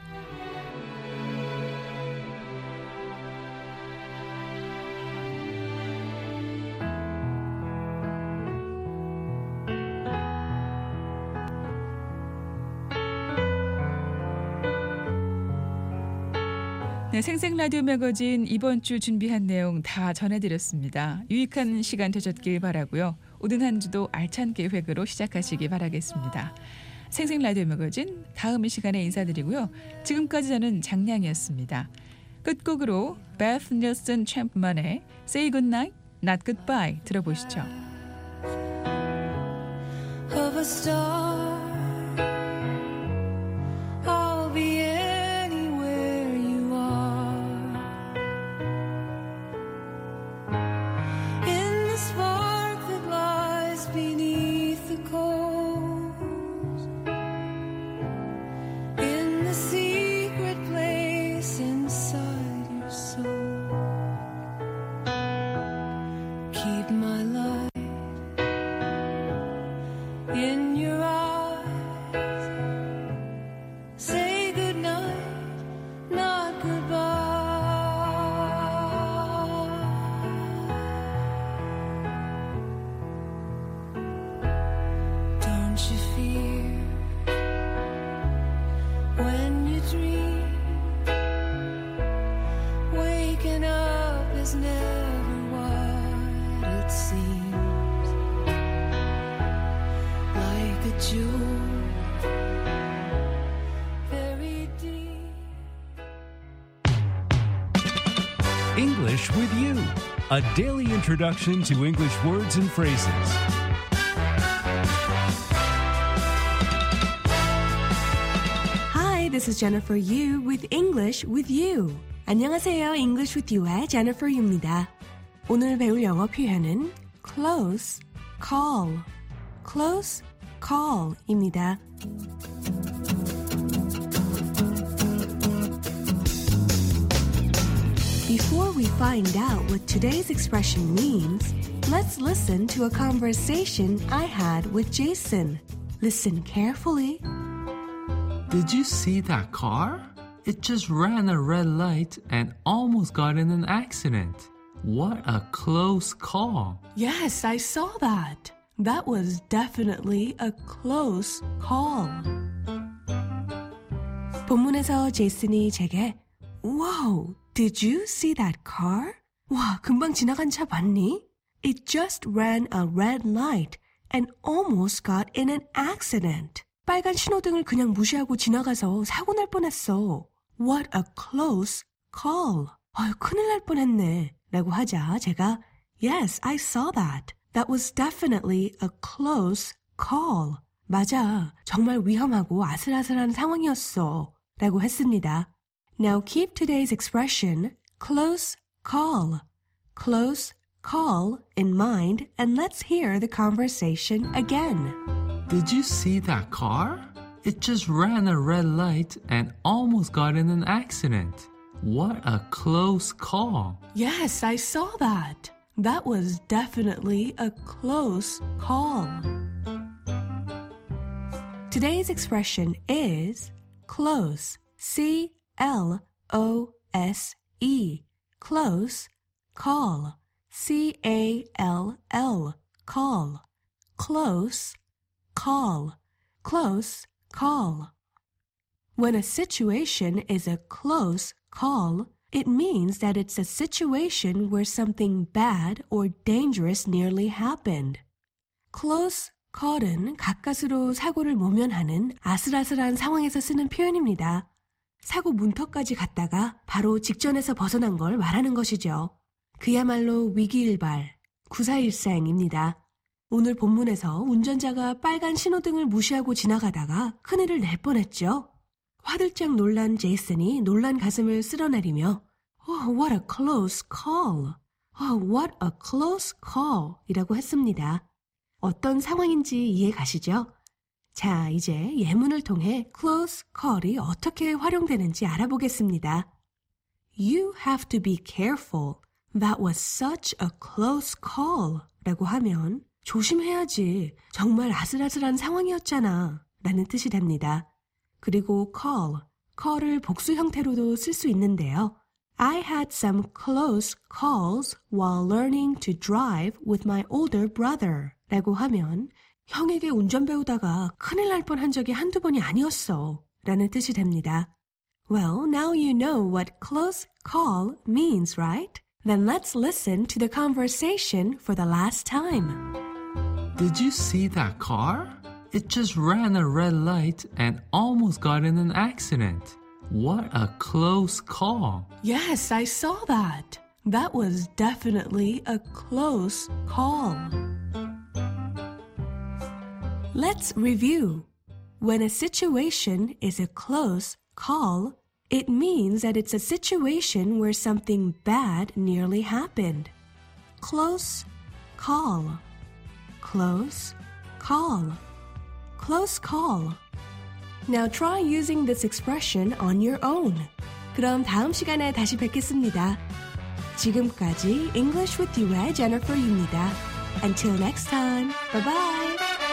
네, 생생 라디오 매거진 이번 주 준비한 내용 다 전해드렸습니다. 유익한 시간 되셨길 바라고요. 오는 한 주도 알찬 계획으로 시작하시기 바라겠습니다. 생생 라디오 매거진 다음 시간에 인사드리고요. 지금까지 저는 장량이었습니다. 끝곡으로 베스 닐슨 챔프만의 Say Goodnight, Not Goodbye 들어보시죠. Of a star, I'll be anywhere you are. In the spark that lies beneath the coals, in the secret place inside your soul. Keep my light in your eyes. Say goodnight, not goodbye. Don't you fear when you dream, waking up is never what it seems. Like a jewel, very deep. English with You, a daily introduction to English words and phrases. Hi, this is Jennifer Yu with English with You. 안녕하세요. English with You의 Jennifer Yu입니다. 오늘 배울 영어 표현은 close call, close call입니다. Before we find out what today's expression means, let's listen to a conversation I had with Jason. Listen carefully. Did you see that car? It just ran a red light and almost got in an accident. What a close call. Yes, I saw that. That was definitely a close call. 본문에서 제이슨이 제게 Wow, did you see that car? 와, 금방 지나간 차 봤니? It just ran a red light and almost got in an accident. 빨간 신호등을 그냥 무시하고 지나가서 사고 날 뻔했어. What a close call. 아유, 큰일 날 뻔했네. 라고 하자 제가 Yes, I saw that. That was definitely a close call. 맞아. 정말 위험하고 아슬아슬한 상황이었어. 라고 했습니다. Now keep today's expression close call in mind and let's hear the conversation again. Did you see that car? It just ran a red light and almost got in an accident. What a close call. Yes, I saw that. That was definitely a close call. Today's expression is close. C-L-O-S-E. Close call. C-A-L-L. Call. Close call. Close call. When a situation is a close call, it means that it's a situation where something bad or dangerous nearly happened. Close call은 가까스로 사고를 모면하는 아슬아슬한 상황에서 쓰는 표현입니다. 사고 문턱까지 갔다가 바로 직전에서 벗어난 걸 말하는 것이죠. 그야말로 위기일발, 구사일생입니다. 오늘 본문에서 운전자가 빨간 신호등을 무시하고 지나가다가 큰일을 낼 뻔했죠. 화들짝 놀란 제이슨이 놀란 가슴을 쓸어내리며 Oh, what a close call. Oh, what a close call 이라고 했습니다. 어떤 상황인지 이해 가시죠? 자, 이제 예문을 통해 close call이 어떻게 활용되는지 알아보겠습니다. You have to be careful. That was such a close call 라고 하면 조심해야지. 정말 아슬아슬한 상황이었잖아 라는 뜻이 됩니다. 그리고 call을 복수 형태로도 쓸 수 있는데요. I had some close calls while learning to drive with my older brother 라고 하면 형에게 운전 배우다가 큰일 날 뻔한 적이 한두 번이 아니었어 라는 뜻이 됩니다. Well, now you know what close call means, right? Then let's listen to the conversation for the last time. Did you see that car? It just ran a red light and almost got in an accident. What a close call. Yes, I saw that. That was definitely a close call. Let's review. When a situation is a close call, it means that it's a situation where something bad nearly happened. Close call. Close call. Close call. Now try using this expression on your own. 그럼 다음 시간에 다시 뵙겠습니다. 지금까지 English with You의 Jennifer입니다. Until next time. Bye bye.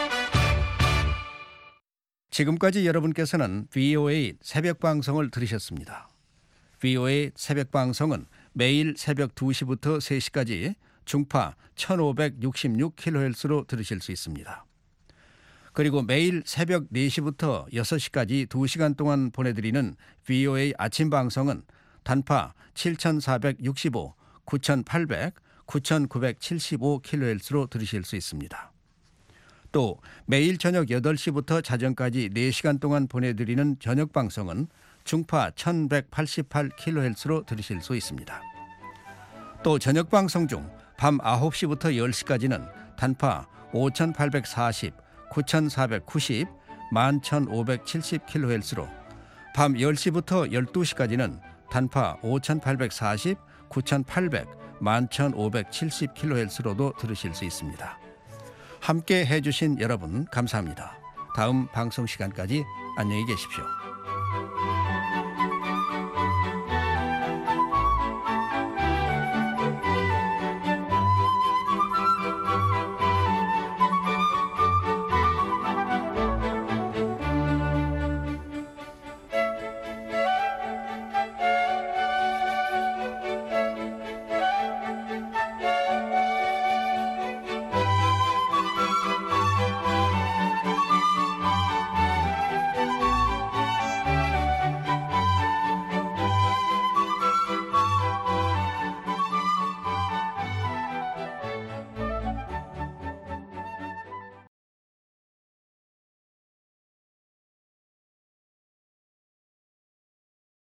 지금까지 여러분께서는 VOA 새벽 방송을 들으셨습니다. VOA 새벽 방송은 매일 새벽 2시부터 3시까지 중파 1566kHz로 들으실 수 있습니다. 그리고 매일 새벽 4시부터 6시까지 2시간 동안 보내드리는 VOA 아침 방송은 단파 7465, 9800, 9975kHz로 들으실 수 있습니다. 또 매일 저녁 8시부터 자정까지 4시간 동안 보내드리는 저녁 방송은 중파 1188kHz로 들으실 수 있습니다. 또 저녁 방송 중 밤 9시부터 10시까지는 단파 5840, 9490, 11570kHz로 밤 10시부터 12시까지는 단파 5840, 9800, 11570kHz로도 들으실 수 있습니다. 함께 해주신 여러분 감사합니다. 다음 방송 시간까지 안녕히 계십시오.